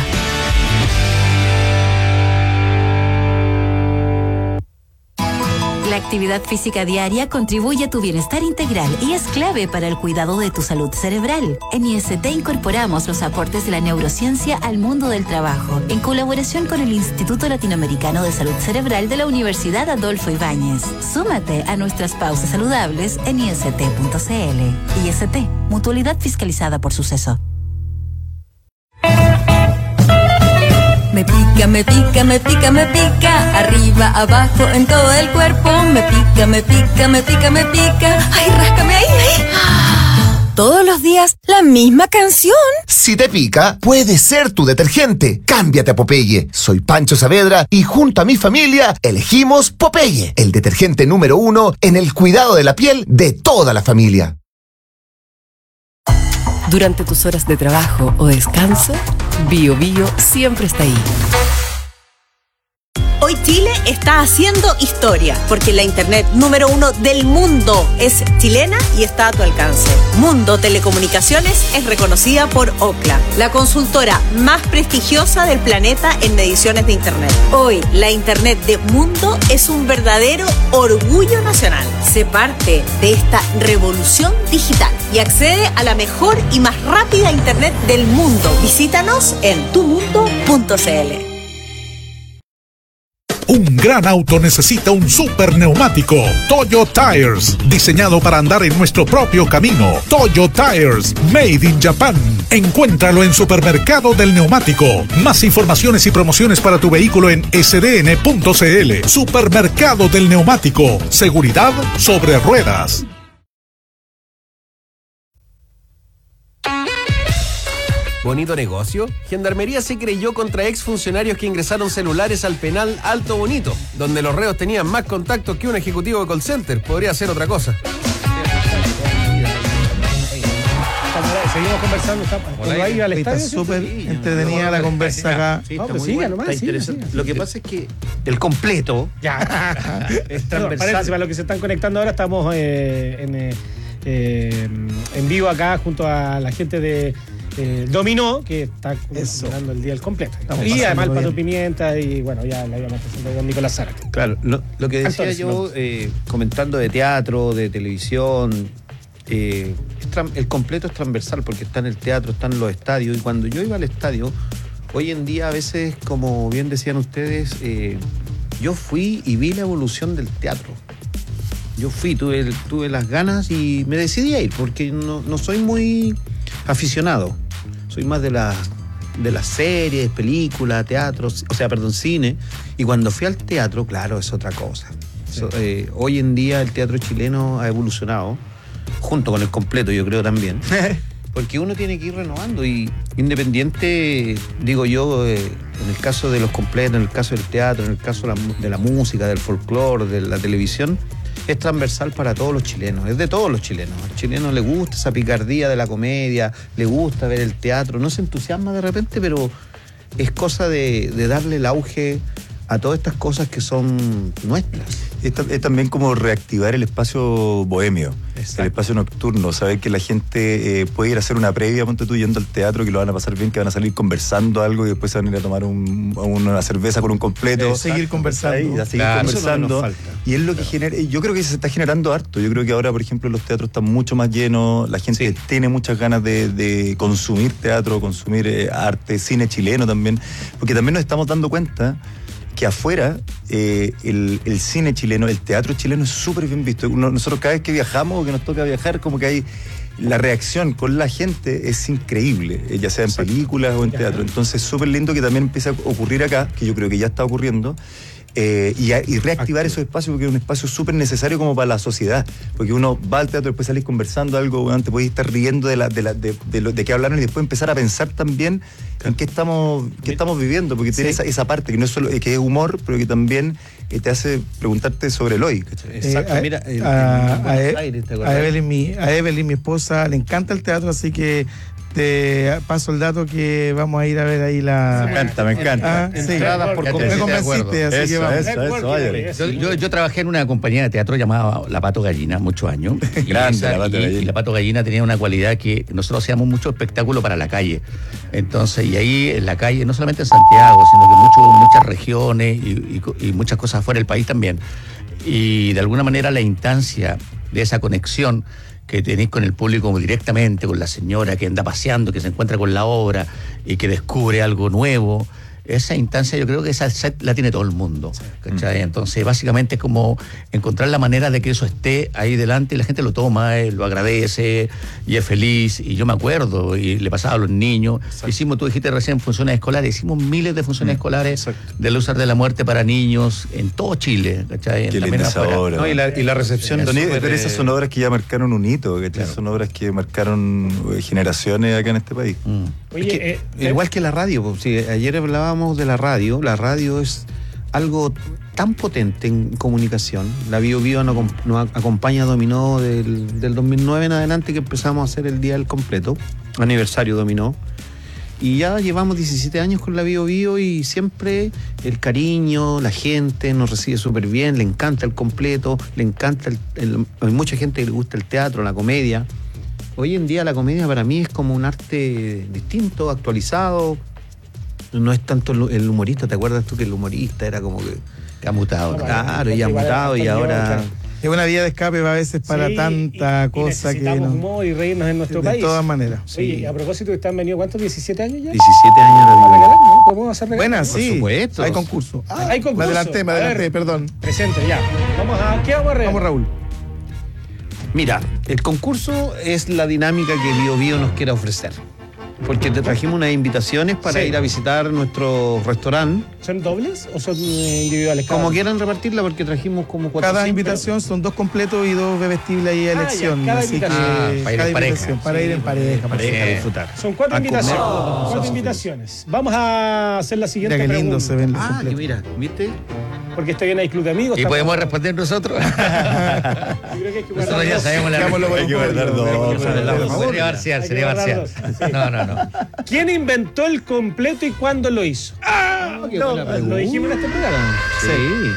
La actividad física diaria contribuye a tu bienestar integral y es clave para el cuidado de tu salud cerebral. En IST incorporamos los aportes de la neurociencia al mundo del trabajo, en colaboración con el Instituto Latinoamericano de Salud Cerebral de la Universidad Adolfo Ibáñez. Súmate a nuestras pausas saludables en IST.cl. IST, mutualidad fiscalizada por Suceso. Me pica, me pica, me pica, me pica. Arriba, abajo, en todo el cuerpo. Me pica, me pica, me pica, me pica. Ay, ráscame ahí, ahí. Todos los días, la misma canción. Si te pica, puede ser tu detergente. Cámbiate a Popeye. Soy Pancho Saavedra y junto a mi familia elegimos Popeye, el detergente número 1 en el cuidado de la piel de toda la familia. Durante tus horas de trabajo o descanso, Bio Bio siempre está ahí. Hoy Chile está haciendo historia, porque la internet número 1 del mundo es chilena y está a tu alcance. Mundo Telecomunicaciones es reconocida por Ookla, la consultora más prestigiosa del planeta en mediciones de internet. Hoy, la internet de Mundo es un verdadero orgullo nacional. Sé parte de esta revolución digital y accede a la mejor y más rápida internet del mundo. Visítanos en tumundo.cl. Un gran auto necesita un super neumático. Toyo Tires, diseñado para andar en nuestro propio camino. Toyo Tires, made in Japan. Encuéntralo en Supermercado del Neumático. Más informaciones y promociones para tu vehículo en sdn.cl. Supermercado del Neumático. Seguridad sobre ruedas. ¿Bonito negocio? Gendarmería se creyó contra exfuncionarios que ingresaron celulares al penal Alto Bonito, donde los reos tenían más contactos que un ejecutivo de call center. Podría ser otra cosa. Seguimos conversando. Ahí al estadio. Está súper entretenida la conversa acá. Sí, está interesante. Lo que pasa es que el completo es transversal. Paréntesis, para los que se están conectando ahora, estamos en vivo acá junto a la gente de Dominó, que está conmemorando el día del completo. Y además el Pato Pimienta, y bueno, ya la habíamos presentado con Nicolás Zárate. Claro, lo que decía yo, comentando de teatro, de televisión, el completo es transversal porque está en el teatro, está en los estadios, y cuando yo iba al estadio, hoy en día a veces, como bien decían ustedes, yo fui y vi la evolución del teatro. Yo fui, tuve las ganas y me decidí a ir porque no soy muy aficionado, soy más de las series, películas, teatro, cine, y cuando fui al teatro, claro, es otra cosa. Hoy en día el teatro chileno ha evolucionado, junto con el completo, yo creo también, porque uno tiene que ir renovando, y independiente, digo yo, en el caso de los completos, en el caso del teatro, en el caso de la música, del folclore, de la televisión, es transversal para todos los chilenos, es de todos los chilenos. Al chileno le gusta esa picardía de la comedia, le gusta ver el teatro, no se entusiasma de repente, pero es cosa de darle el auge a todas estas cosas que son nuestras. Es también como reactivar el espacio bohemio. Exacto. El espacio nocturno, saber que la gente puede ir a hacer una previa, ponte tú yendo al teatro, que lo van a pasar bien, que van a salir conversando algo y después se van a ir a tomar una cerveza con un completo. Seguir conversando. Conversando. Y es lo que genera, yo creo que se está generando harto. Yo creo que ahora, por ejemplo, los teatros están mucho más llenos, la gente tiene muchas ganas de consumir teatro, consumir arte, cine chileno también, porque también nos estamos dando cuenta que afuera el cine chileno, el teatro chileno es súper bien visto. Nosotros cada vez que viajamos o que nos toca viajar, como que hay la reacción con la gente es increíble, ya sea en películas o en teatro. Entonces es súper lindo que también empiece a ocurrir acá, que yo creo que ya está ocurriendo, y reactivar esos espacios, porque es un espacio súper necesario como para la sociedad, porque uno va al teatro, después salís conversando algo, antes podéis estar riendo de qué hablaron, y después empezar a pensar también en qué estamos viviendo, porque tiene esa parte que no es solo que es humor, pero que también te hace preguntarte sobre el hoy. Exacto. Mira, a Evelyn, mi esposa, le encanta el teatro, así que te paso el dato que vamos a ir a ver ahí la... Me encanta. Entradas por me convenciste, así que vamos. Yo trabajé en una compañía de teatro llamada La Pato Gallina muchos años. Y La Pato Gallina tenía una cualidad que nosotros hacíamos mucho espectáculo para la calle. Entonces, y ahí en la calle, no solamente en Santiago, sino que muchas regiones y muchas cosas fuera del país también. Y de alguna manera la instancia de esa conexión que tenéis con el público directamente, con la señora que anda paseando, que se encuentra con la obra y que descubre algo nuevo, esa instancia yo creo que esa la tiene todo el mundo, ¿cachai? Entonces básicamente es como encontrar la manera de que eso esté ahí delante y la gente lo toma, lo agradece y es feliz. Y yo me acuerdo, y le pasaba a los niños. Hicimos, tú dijiste recién, funciones escolares, hicimos miles de funciones escolares de Luzar de la Muerte para niños en todo Chile, ¿cachai? Qué linda esa obra. No, y la recepción pero esas son obras que ya marcaron un hito, ¿cachai? Son obras que marcaron generaciones acá en este país. Oye, igual que la radio, si ayer hablábamos de la radio es algo tan potente en comunicación. La Bio Bio nos acompaña a Dominó del 2009 en adelante, que empezamos a hacer el día del completo, aniversario Dominó, y ya llevamos 17 años con la Bio Bio, y siempre el cariño, la gente nos recibe súper bien, le encanta el completo, le encanta hay mucha gente que le gusta el teatro, la comedia. Hoy en día la comedia para mí es como un arte distinto, actualizado. No es tanto el humorista, ¿te acuerdas tú que el humorista era como que ha mutado? Claro, y ha mutado, y ahora... Es una vía de escape a veces para tanta cosa que... Necesitamos humor y reírnos en nuestro país. De todas maneras. Oye, a propósito, que están venidos, ¿cuántos? ¿17 años ya? 17 años. ¿Vamos a regalar? ¿No? ¿Podemos hacer regalar? Buena, sí. Por supuesto. Hay concurso. Hay concurso. Me adelanté, perdón. Presente, ya. ¿Qué vamos a regalar? Vamos, Raúl. Mira, el concurso es la dinámica que Bio Bio nos quiere ofrecer. Porque te trajimos unas invitaciones para ir a visitar nuestro restaurante. ¿Son dobles o son individuales? Como quieran repartirla, porque trajimos como 400. Cada invitación son 2 completos y 2 bebestibles ahí a elección. Ya, cada así invitación. que cada invitación para ir en pareja, para disfrutar. Son 4 invitaciones. 4 invitaciones. Vamos a hacer la siguiente Mira qué lindo pregunta. se ven los Que completos. mira, ¿viste? Porque este viene al Club de Amigos. ¿Y podemos responder nosotros? Yo creo que hay que Nosotros ya sabemos la respuesta. Hay que guardar dos. Sería parcial, sería parcial. No. ¿Quién inventó el completo y cuándo lo hizo? Lo dijimos en este programa. Sí.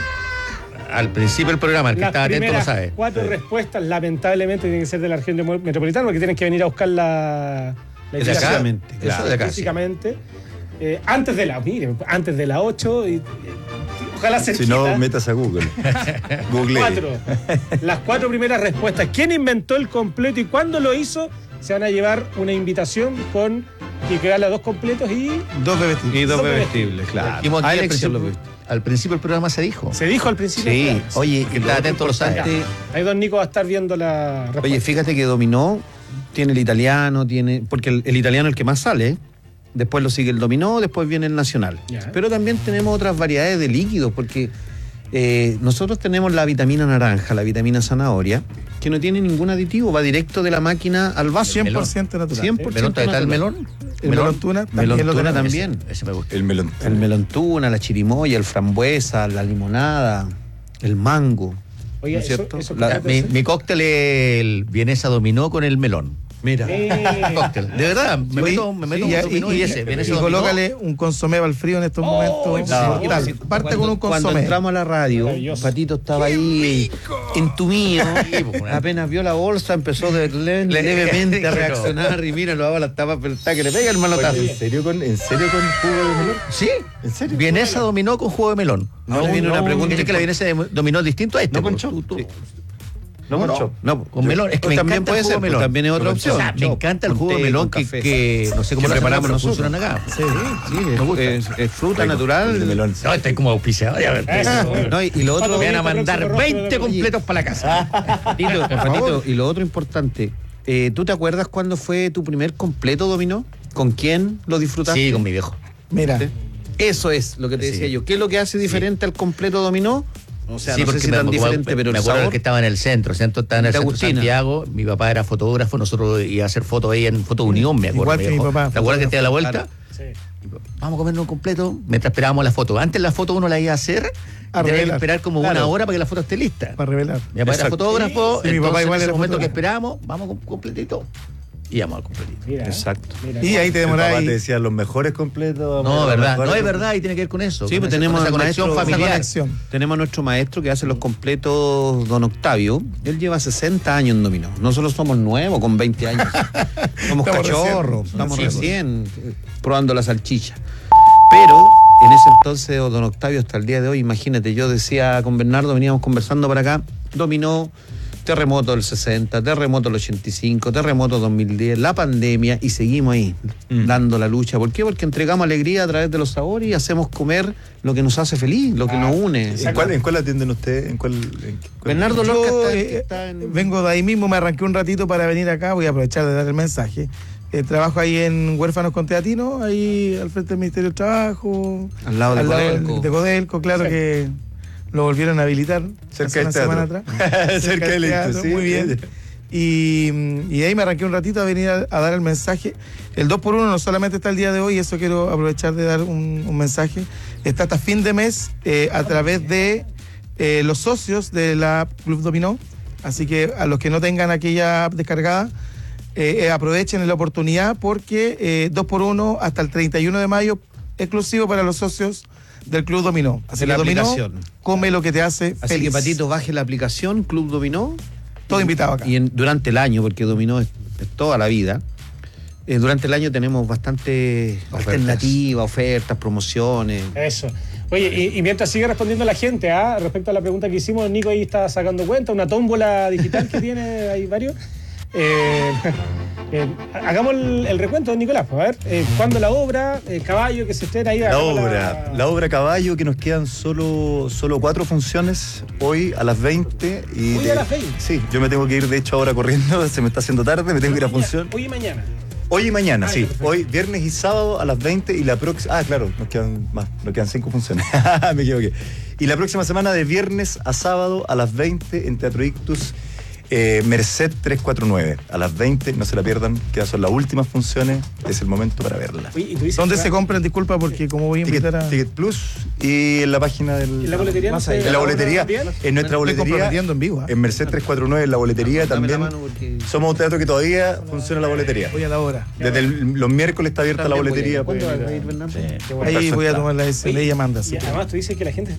Al principio del programa, el que Las estaba atento lo primeras sabe. 4 respuestas, lamentablemente, tienen que ser de la región metropolitana porque tienen que venir a buscar la ¿Es de acá? invitación. Eso de acá, sí. Físicamente. Antes de las 8 y ojalá se Si no, metas a Google. Google. 4. Las 4 primeras respuestas. ¿Quién inventó el completo y cuándo lo hizo? Se van a llevar una invitación con que regala 2 completos y 2 bebestibles. Y 2 Dos bebestibles, claro. Dijimos aquí A al elección los principio, al principio del programa se dijo. se dijo al principio. Sí, claro. oye, Que está atento lo sabe. Ahí don Nico va a estar viendo la respuesta. Oye, fíjate que dominó, tiene el italiano, porque el italiano es el que más sale. Después lo sigue el dominó, después viene el nacional. Ya. Pero también tenemos otras variedades de líquidos, porque nosotros tenemos la vitamina naranja, la vitamina zanahoria, que no tiene ningún aditivo, va directo de la máquina al vaso. 100% natural. 100% ¿Melón está el natural. melón? El melón tuna también Melón lo tuna tenemos. también. Ese me gusta. El melón. El melón tuna, la chirimoya, el frambuesa, la limonada, el mango. Oye, ¿no es cierto? eso Mi cóctel es el vienesa dominó con el melón. Mira. Cóctel. De verdad, me meto un dominó y ese. Vienesa Y dominó. colócale un consomé al frío en estos momentos. No, ¿Qué tal? sí, Parte con un Cuando consomé. entramos a la radio, Maravilloso. Patito estaba ahí entumido. Apenas vio la bolsa, empezó levemente a reaccionar. Y mira, lo daba la tapa, pero está que le pega el manotazo. ¿En serio con jugo de melón? Sí. ¿En serio? Vienesa dominó con jugo de melón. Ahora viene una pregunta. Es que la vienesa dominó es distinto a este. No con po. chop. Tú- Sí. No con chop. No, Con melón, es que me también encanta puede el jugo ser, de melón. pues también es otra O opción. sea, me encanta el Con jugo de té, melón con café. que no sé cómo Que lo preparamos preparamos, nosotros. funcionan acá. me gusta. Es fruta Rico, natural. el de melón. No, está como auspiciado. Ya, No, y lo otro. me van a mandar Próximo rostro 20 de- completos para la casa. Patito, y lo otro importante, ¿tú te acuerdas cuándo fue tu primer completo dominó? ¿Con quién lo disfrutaste? Sí, con mi viejo. Mira, Eso es lo que te decía yo. ¿Qué es lo que hace diferente al completo dominó? O sea, Sí, no sé porque si tan diferente, pero me el acuerdo sabor. que estaba en el centro estaba en el De centro de Agustina. Santiago, mi papá era fotógrafo, nosotros íbamos a hacer fotos ahí en Foto Unión, me acuerdo. Igual que mi viejo. papá, ¿Te acuerdas que te da la vuelta? Claro. Sí. Vamos a comernos un completo mientras esperábamos la foto. Antes la foto uno la iba a hacer y tenía que revelar. esperar como Claro. una hora para que la foto esté lista. para revelar. Mi papá era Exacto. fotógrafo, Sí, mi papá entonces igual en ese era momento que fotógrafo. esperábamos, vamos con completito. Y vamos al completito. Mira, Exacto. mira. Y ahí te El papá demoráis. te decía los mejores completos. No, los verdad, mejores no es completos. verdad y tiene que ver con eso. Sí, con pues esa- tenemos con esa al conexión maestro- familiar. conexión. Tenemos a nuestro maestro que hace los completos, don Octavio. Él lleva 60 años en dominó. Nosotros somos nuevos, con 20 años. Somos Estamos cachorros, recién. estamos Sí, pues. recién probando la salchicha. Pero en ese entonces, don Octavio, hasta el día de hoy, imagínate, yo decía con Bernardo, veníamos conversando para acá, dominó, terremoto del 60, terremoto del 85, terremoto 2010, la pandemia, y seguimos ahí, dando la lucha. ¿Por qué? Porque entregamos alegría a través de los sabores y hacemos comer lo que nos hace feliz, lo que nos une. ¿En cuál atienden ustedes? ¿En cuál? Bernardo Yo, Lorca está en... vengo de ahí mismo, me arranqué un ratito para venir acá, voy a aprovechar de dar el mensaje. Trabajo ahí en Huérfanos con Teatinos, ahí al frente del Ministerio del Trabajo. Al lado de Codelco. de Codelco, claro que lo volvieron a habilitar. Cerca hace del una teatro. semana atrás. Cerca del teatro, sí. Muy bien. Y ahí me arranqué un ratito a venir a dar el mensaje. El 2x1 no solamente está el día de hoy, eso quiero aprovechar de dar un mensaje. Está hasta fin de mes a través de los socios de la Club Dominó. Así que a los que no tengan aquella app descargada, aprovechen la oportunidad porque 2x1 hasta el 31 de mayo, exclusivo para los socios del Club Dominó. Así De que la Dominó, aplicación. come lo que te hace Así feliz. que, Patito, baje la aplicación Club Dominó. Todo invitado acá. Y durante el año, porque Dominó es toda la vida, durante el año tenemos bastante alternativas, ofertas, promociones. Eso. Oye, y mientras sigue respondiendo la gente, respecto a la pregunta que hicimos, Nico ahí está sacando cuenta, una tómbola digital que tiene, hay varios. Hagamos el recuento, Nicolás. A ver, ¿cuándo la obra? Caballo que se estrena ahí. La obra Caballo, que nos quedan solo 4 funciones hoy a las 20. Y ¿Hoy a las 20? Sí, yo me tengo que ir de hecho ahora corriendo, se me está haciendo tarde, me tengo que ir a función. Hoy y mañana. Hoy y mañana, sí. Hoy, viernes y sábado a las 20 y la próxima... claro, nos quedan 5 funciones. Me equivoqué. Y la próxima semana de viernes a sábado a las 20 en Teatro Ictus, Merced 349. A las 20, no se la pierdan, que son las últimas funciones, es el momento para verla. ¿Dónde se compran? Disculpa, porque como voy a invitar a... Ticket Plus y en la página del... ¿En la boletería? En la boletería, en nuestra boletería, en vivo, en Merced 349, en la boletería también. Somos un teatro que todavía funciona la boletería. Voy a la hora. Desde los miércoles está abierta la boletería. Ahí voy a tomar la SL y Amanda. Y además tú dices que la gente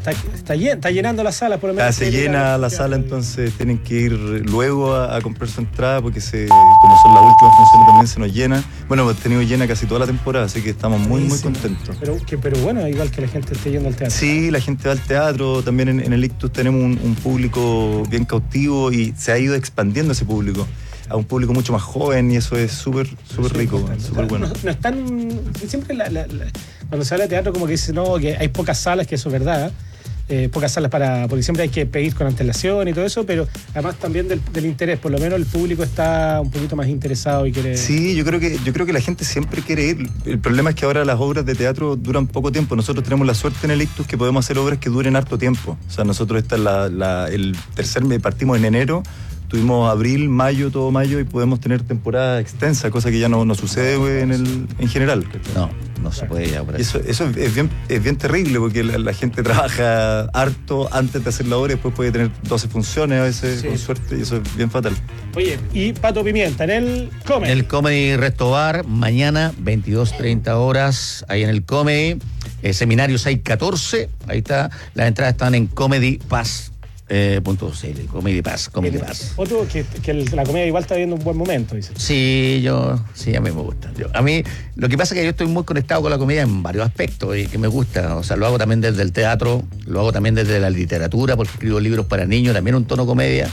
está llenando la sala, por lo menos. Se llena la sala, entonces tienen que ir luego a comprar su entrada porque como son las últimas funciones también se nos llena. Bueno, hemos tenido llena casi toda la temporada, así que estamos muy contentos. Pero bueno, igual que la gente esté yendo al teatro. Sí, la gente va al teatro, también en el Ictus tenemos un público bien cautivo y se ha ido expandiendo ese público a un público mucho más joven y eso es súper rico, súper bueno. No están, siempre cuando se habla de teatro como que dice que hay pocas salas, que eso es verdad. Pocas salas porque siempre hay que pedir con antelación y todo eso, pero además también del interés, por lo menos el público está un poquito más interesado y quiere... Sí, yo creo que la gente siempre quiere ir. El problema es que ahora las obras de teatro duran poco tiempo. Nosotros tenemos la suerte en el Ictus que podemos hacer obras que duren harto tiempo. O sea, nosotros el tercer mes, partimos en enero, tuvimos abril, mayo, todo mayo y podemos tener temporada extensa, cosa que ya no sucede en general. No se puede ya. Eso es bien terrible porque la gente trabaja harto antes de hacer la obra y después puede tener 12 funciones a veces con suerte y eso es bien fatal. Oye, y Pato Pimienta en el Comedy. En el Comedy Resto Bar, mañana 22:30 horas, ahí en el Comedy, Seminario 614, ahí está, las entradas están en Comedy Pass. .cl, Comedy Pass. Otro que la comedia igual está viviendo un buen momento, dice. Sí, a mí me gusta. A mí, lo que pasa es que yo estoy muy conectado con la comedia en varios aspectos y que me gusta. O sea, lo hago también desde el teatro, lo hago también desde la literatura, porque escribo libros para niños, también un tono comedia.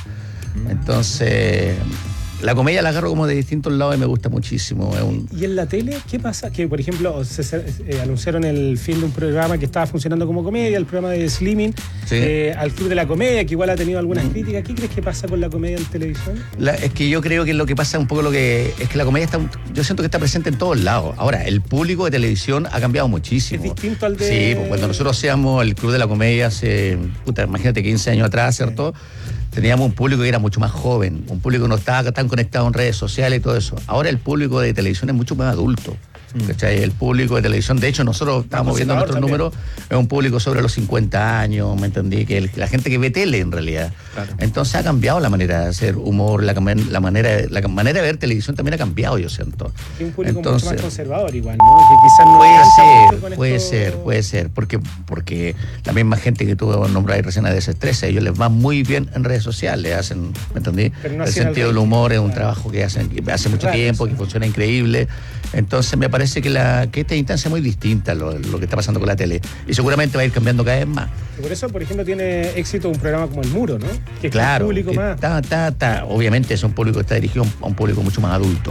Entonces, la comedia la agarro como de distintos lados y me gusta muchísimo. ¿Y en la tele qué pasa? Que, por ejemplo, anunciaron el fin de un programa que estaba funcionando como comedia, el programa de Slimming, al Club de la Comedia, que igual ha tenido algunas críticas. ¿Qué crees que pasa con la comedia en televisión? Es que yo creo que lo que pasa un poco es que la comedia yo siento que está presente en todos lados. Ahora, el público de televisión ha cambiado muchísimo. ¿Es distinto al de...? Sí, pues cuando nosotros hacíamos el Club de la Comedia hace, imagínate, 15 años atrás, ¿cierto? Teníamos un público que era mucho más joven, un público que no estaba tan conectado en redes sociales y todo eso. Ahora el público de televisión es mucho más adulto. ¿Cachai? El público de televisión, de hecho nosotros estábamos viendo nuestros números, es un público sobre los 50 años, ¿me entendí? Que la gente que ve tele en realidad. Claro. Entonces ha cambiado la manera de hacer humor, la manera de ver televisión también ha cambiado, yo siento. Y un público mucho más conservador igual, ¿no? Que quizás no puede ser, porque la misma gente que tú nombras recién a Desestresa, ellos les va muy bien en redes sociales, hacen, ¿me entendí? El sentido del humor es un trabajo que hacen hace mucho tiempo, que funciona increíble. Entonces me parece que esta instancia es muy distinta a lo que está pasando con la tele. Y seguramente va a ir cambiando cada vez más. Y por eso, por ejemplo, tiene éxito un programa como El Muro, ¿no? Que claro, es un público más... Obviamente es un público que está dirigido a un público mucho más adulto.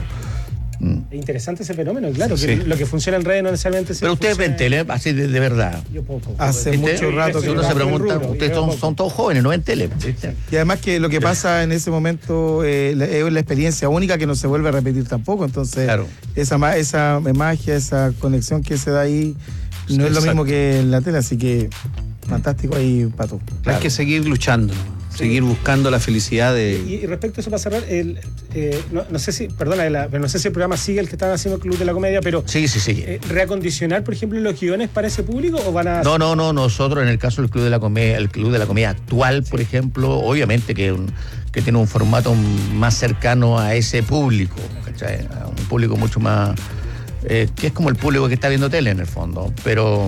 Es interesante ese fenómeno, claro, que lo que funciona en redes no necesariamente... Pero ustedes ven tele, así de verdad. Yo poco. Hace mucho rato que uno se pregunta, ustedes son todos jóvenes, no ven tele. Y además que lo que pasa en ese momento es la experiencia única que no se vuelve a repetir tampoco, entonces esa magia, esa conexión que se da ahí no es lo mismo que en la tele, así que fantástico ahí, Pato. Hay que seguir luchando, seguir buscando la felicidad de... Y respecto a eso, para cerrar, no sé si, perdona, pero no sé si el programa sigue el que están haciendo el Club de la Comedia, pero... Sí. ¿Reacondicionar, por ejemplo, los guiones para ese público o van a...? No, nosotros en el caso del Club de la Comedia actual, por ejemplo, obviamente que tiene un formato más cercano a ese público, ¿cachai? A un público mucho más... que es como el público que está viendo tele en el fondo, pero...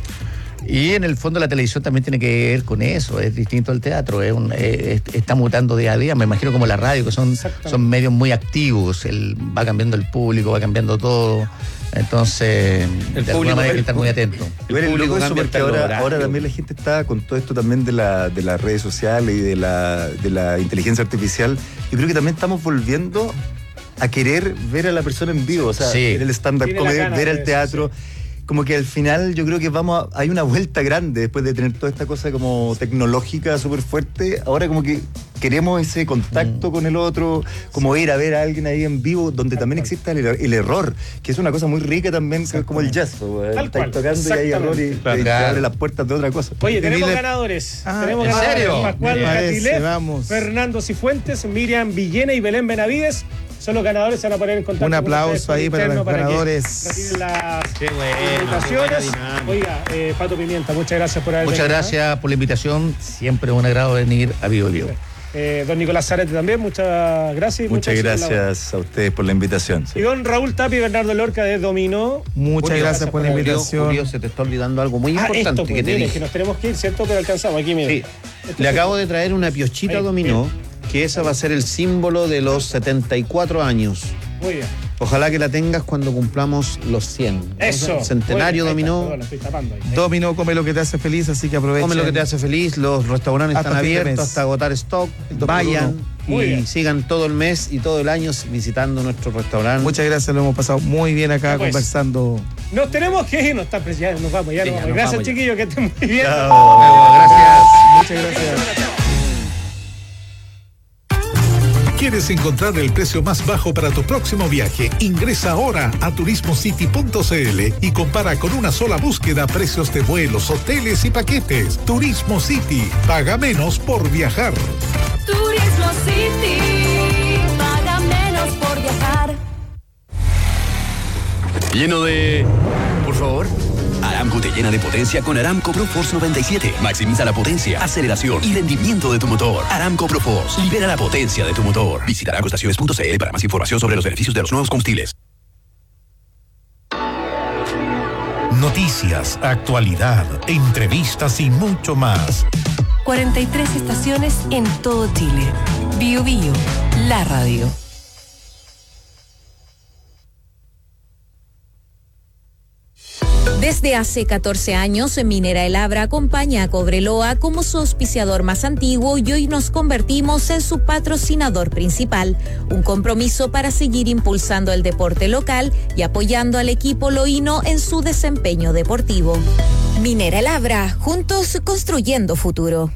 Y en el fondo la televisión también tiene que ver con eso, es distinto al teatro, está mutando día a día, me imagino como la radio, que son medios muy activos, va cambiando el público, va cambiando todo, entonces el de público alguna manera hay que estar muy atento. El público eso porque ahora también la gente está con todo esto también de las redes sociales y de la inteligencia artificial, yo creo que también estamos volviendo a querer ver a la persona en vivo, o sea, ver el stand-up comedy, ver el teatro. Como que al final yo creo que hay una vuelta grande después de tener toda esta cosa como tecnológica súper fuerte. Ahora como que queremos ese contacto con el otro, como ir a ver a alguien ahí en vivo, donde también exista el error, que es una cosa muy rica también, que es como el jazz. Estáis tocando y hay error y te abre las puertas de otra cosa. Oye, tenemos ganadores. Tenemos ¿en ganadores. serio? Pascual Catilef, Fernando Cifuentes, Miriam Villena y Belén Benavides. Son los ganadores, se van a poner en contacto. Un aplauso ahí para los ganadores. Qué invitaciones. Oiga, Pato Pimienta, muchas gracias por haber venido. Muchas gracias por la invitación. Siempre un agrado venir a Vivo Vivo. Don Nicolás Zárate también, muchas gracias. Muchas gracias a ustedes por la invitación. Y don Raúl Tapi y Bernardo Lorca de Dominó. Muchas gracias por la invitación. Julio, se te está olvidando algo muy importante esto, que te dije. que nos tenemos que ir, ¿cierto? Pero alcanzamos aquí, mire. Sí. Le acabo de traer una piochita Dominó, que esa va a ser el símbolo de los 74 años. Muy bien. Ojalá que la tengas cuando cumplamos los 100. Eso. Centenario Dominó. Dominó, come lo que te hace feliz, así que aprovechen. Come lo que te hace feliz. Los restaurantes están abiertos hasta agotar stock. Vayan y sigan todo el mes y todo el año visitando nuestro restaurante. Muchas gracias, lo hemos pasado muy bien acá conversando. Nos tenemos que ir, nos vamos, ya nos vamos. Gracias, chiquillos, que estén muy bien. Gracias. Muchas gracias. ¿Quieres encontrar el precio más bajo para tu próximo viaje? Ingresa ahora a turismocity.cl y compara con una sola búsqueda precios de vuelos, hoteles y paquetes. Turismo City. Paga menos por viajar. Turismo City. Paga menos por viajar. Lleno de... Por favor. Aramco te llena de potencia con Aramco ProForce 97. Maximiza la potencia, aceleración y rendimiento de tu motor. Aramco ProForce. Libera la potencia de tu motor. Visita aramcoestaciones.cl para más información sobre los beneficios de los nuevos combustibles. Noticias, actualidad, entrevistas y mucho más. 43 estaciones en todo Chile. Bio Bio, la radio. Desde hace 14 años, Minera El Abra acompaña a Cobreloa como su auspiciador más antiguo y hoy nos convertimos en su patrocinador principal. Un compromiso para seguir impulsando el deporte local y apoyando al equipo loíno en su desempeño deportivo. Minera El Abra, juntos construyendo futuro.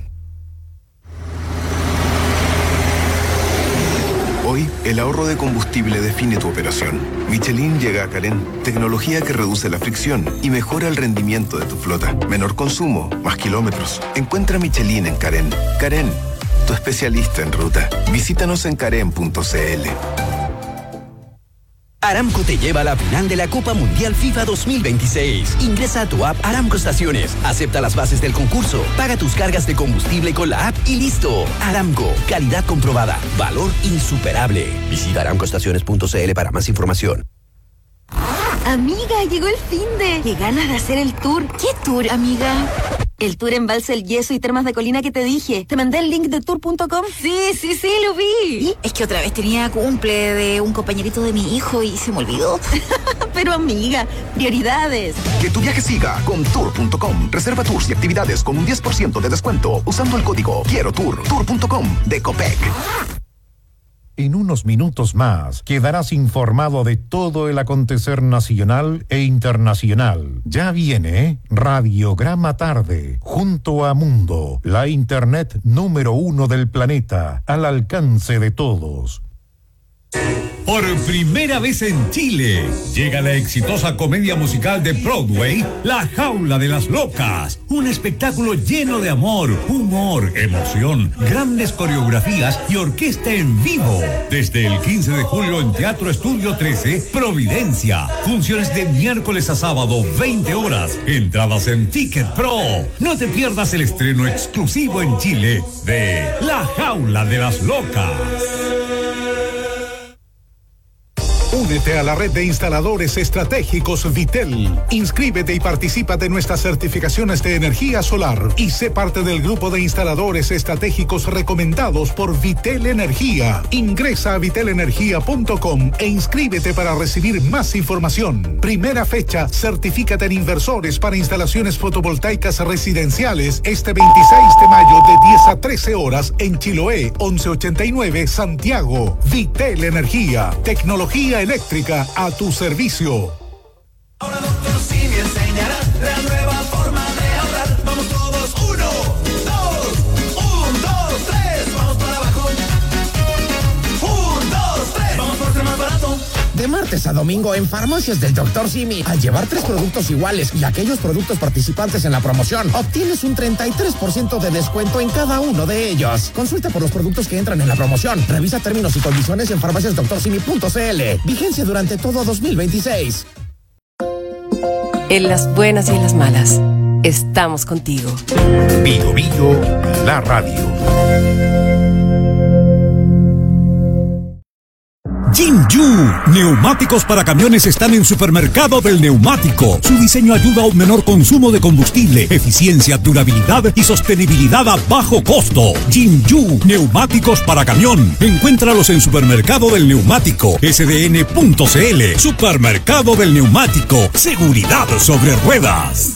Hoy, el ahorro de combustible define tu operación. Michelin llega a Carén, tecnología que reduce la fricción y mejora el rendimiento de tu flota. Menor consumo, más kilómetros. Encuentra Michelin en Carén. Carén, tu especialista en ruta. Visítanos en carén.cl. Aramco te lleva a la final de la Copa Mundial FIFA 2026. Ingresa a tu app Aramco Estaciones, acepta las bases del concurso, paga tus cargas de combustible con la app y listo. Aramco, calidad comprobada, valor insuperable. Visita aramcoestaciones.cl para más información. Amiga, llegó el finde. Qué ganas de hacer el tour. ¿Qué tour, amiga? El tour Embalse El Yeso y Termas de Colina que te dije. ¿Te mandé el link de tour.com? Sí, lo vi. ¿Y? Es que otra vez tenía cumple de un compañerito de mi hijo y se me olvidó. Pero amiga, prioridades. Que tu viaje siga con tour.com. Reserva tours y actividades con un 10% de descuento usando el código Quiero Tour. Tour.com de Copec. En unos minutos más quedarás informado de todo el acontecer nacional e internacional. Ya viene Radiograma Tarde, junto a Mundo, la internet número 1 del planeta, al alcance de todos. Por primera vez en Chile, llega la exitosa comedia musical de Broadway, La Jaula de las Locas. Un espectáculo lleno de amor, humor, emoción, grandes coreografías y orquesta en vivo. Desde el 15 de julio en Teatro Estudio 13, Providencia. Funciones de miércoles a sábado, 20 horas. Entradas en Ticket Pro. No te pierdas el estreno exclusivo en Chile de La Jaula de las Locas. Únete a la red de instaladores estratégicos Vitel. Inscríbete y participa de nuestras certificaciones de energía solar y sé parte del grupo de instaladores estratégicos recomendados por Vitel Energía. Ingresa a vitelenergia.com e inscríbete para recibir más información. Primera fecha, certifícate en inversores para instalaciones fotovoltaicas residenciales este 26 de mayo de 10 a 13 horas en Chiloé, 1189 Santiago. Vitel Energía, tecnología eléctrica a tu servicio. Ahora Dr. Simi enseñará la nueva forma de ahorrar. Vamos todos, 1, 2, 1, 2, 3. Vamos para abajo. martes a domingo en Farmacias del Dr. Simi. Al llevar 3 productos iguales y aquellos productos participantes en la promoción, obtienes un 33% de descuento en cada uno de ellos. Consulta por los productos que entran en la promoción. Revisa términos y condiciones en farmaciasdoctorsimi.cl. Vigencia durante todo 2026. En las buenas y en las malas, estamos contigo. Bio Bio, la radio. Jinju, neumáticos para camiones están en Supermercado del Neumático. Su diseño ayuda a un menor consumo de combustible, eficiencia, durabilidad y sostenibilidad a bajo costo. Jinju, neumáticos para camión. Encuéntralos en Supermercado del Neumático, sdn.cl. Supermercado del Neumático, seguridad sobre ruedas.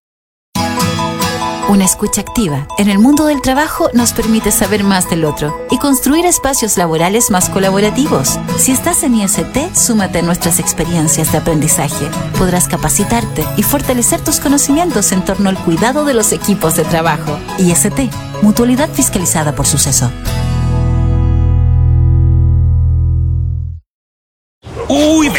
Una escucha activa en el mundo del trabajo nos permite saber más del otro y construir espacios laborales más colaborativos. Si estás en IST, súmate a nuestras experiencias de aprendizaje. Podrás capacitarte y fortalecer tus conocimientos en torno al cuidado de los equipos de trabajo. IST, mutualidad fiscalizada por Suceso. ¡Uy!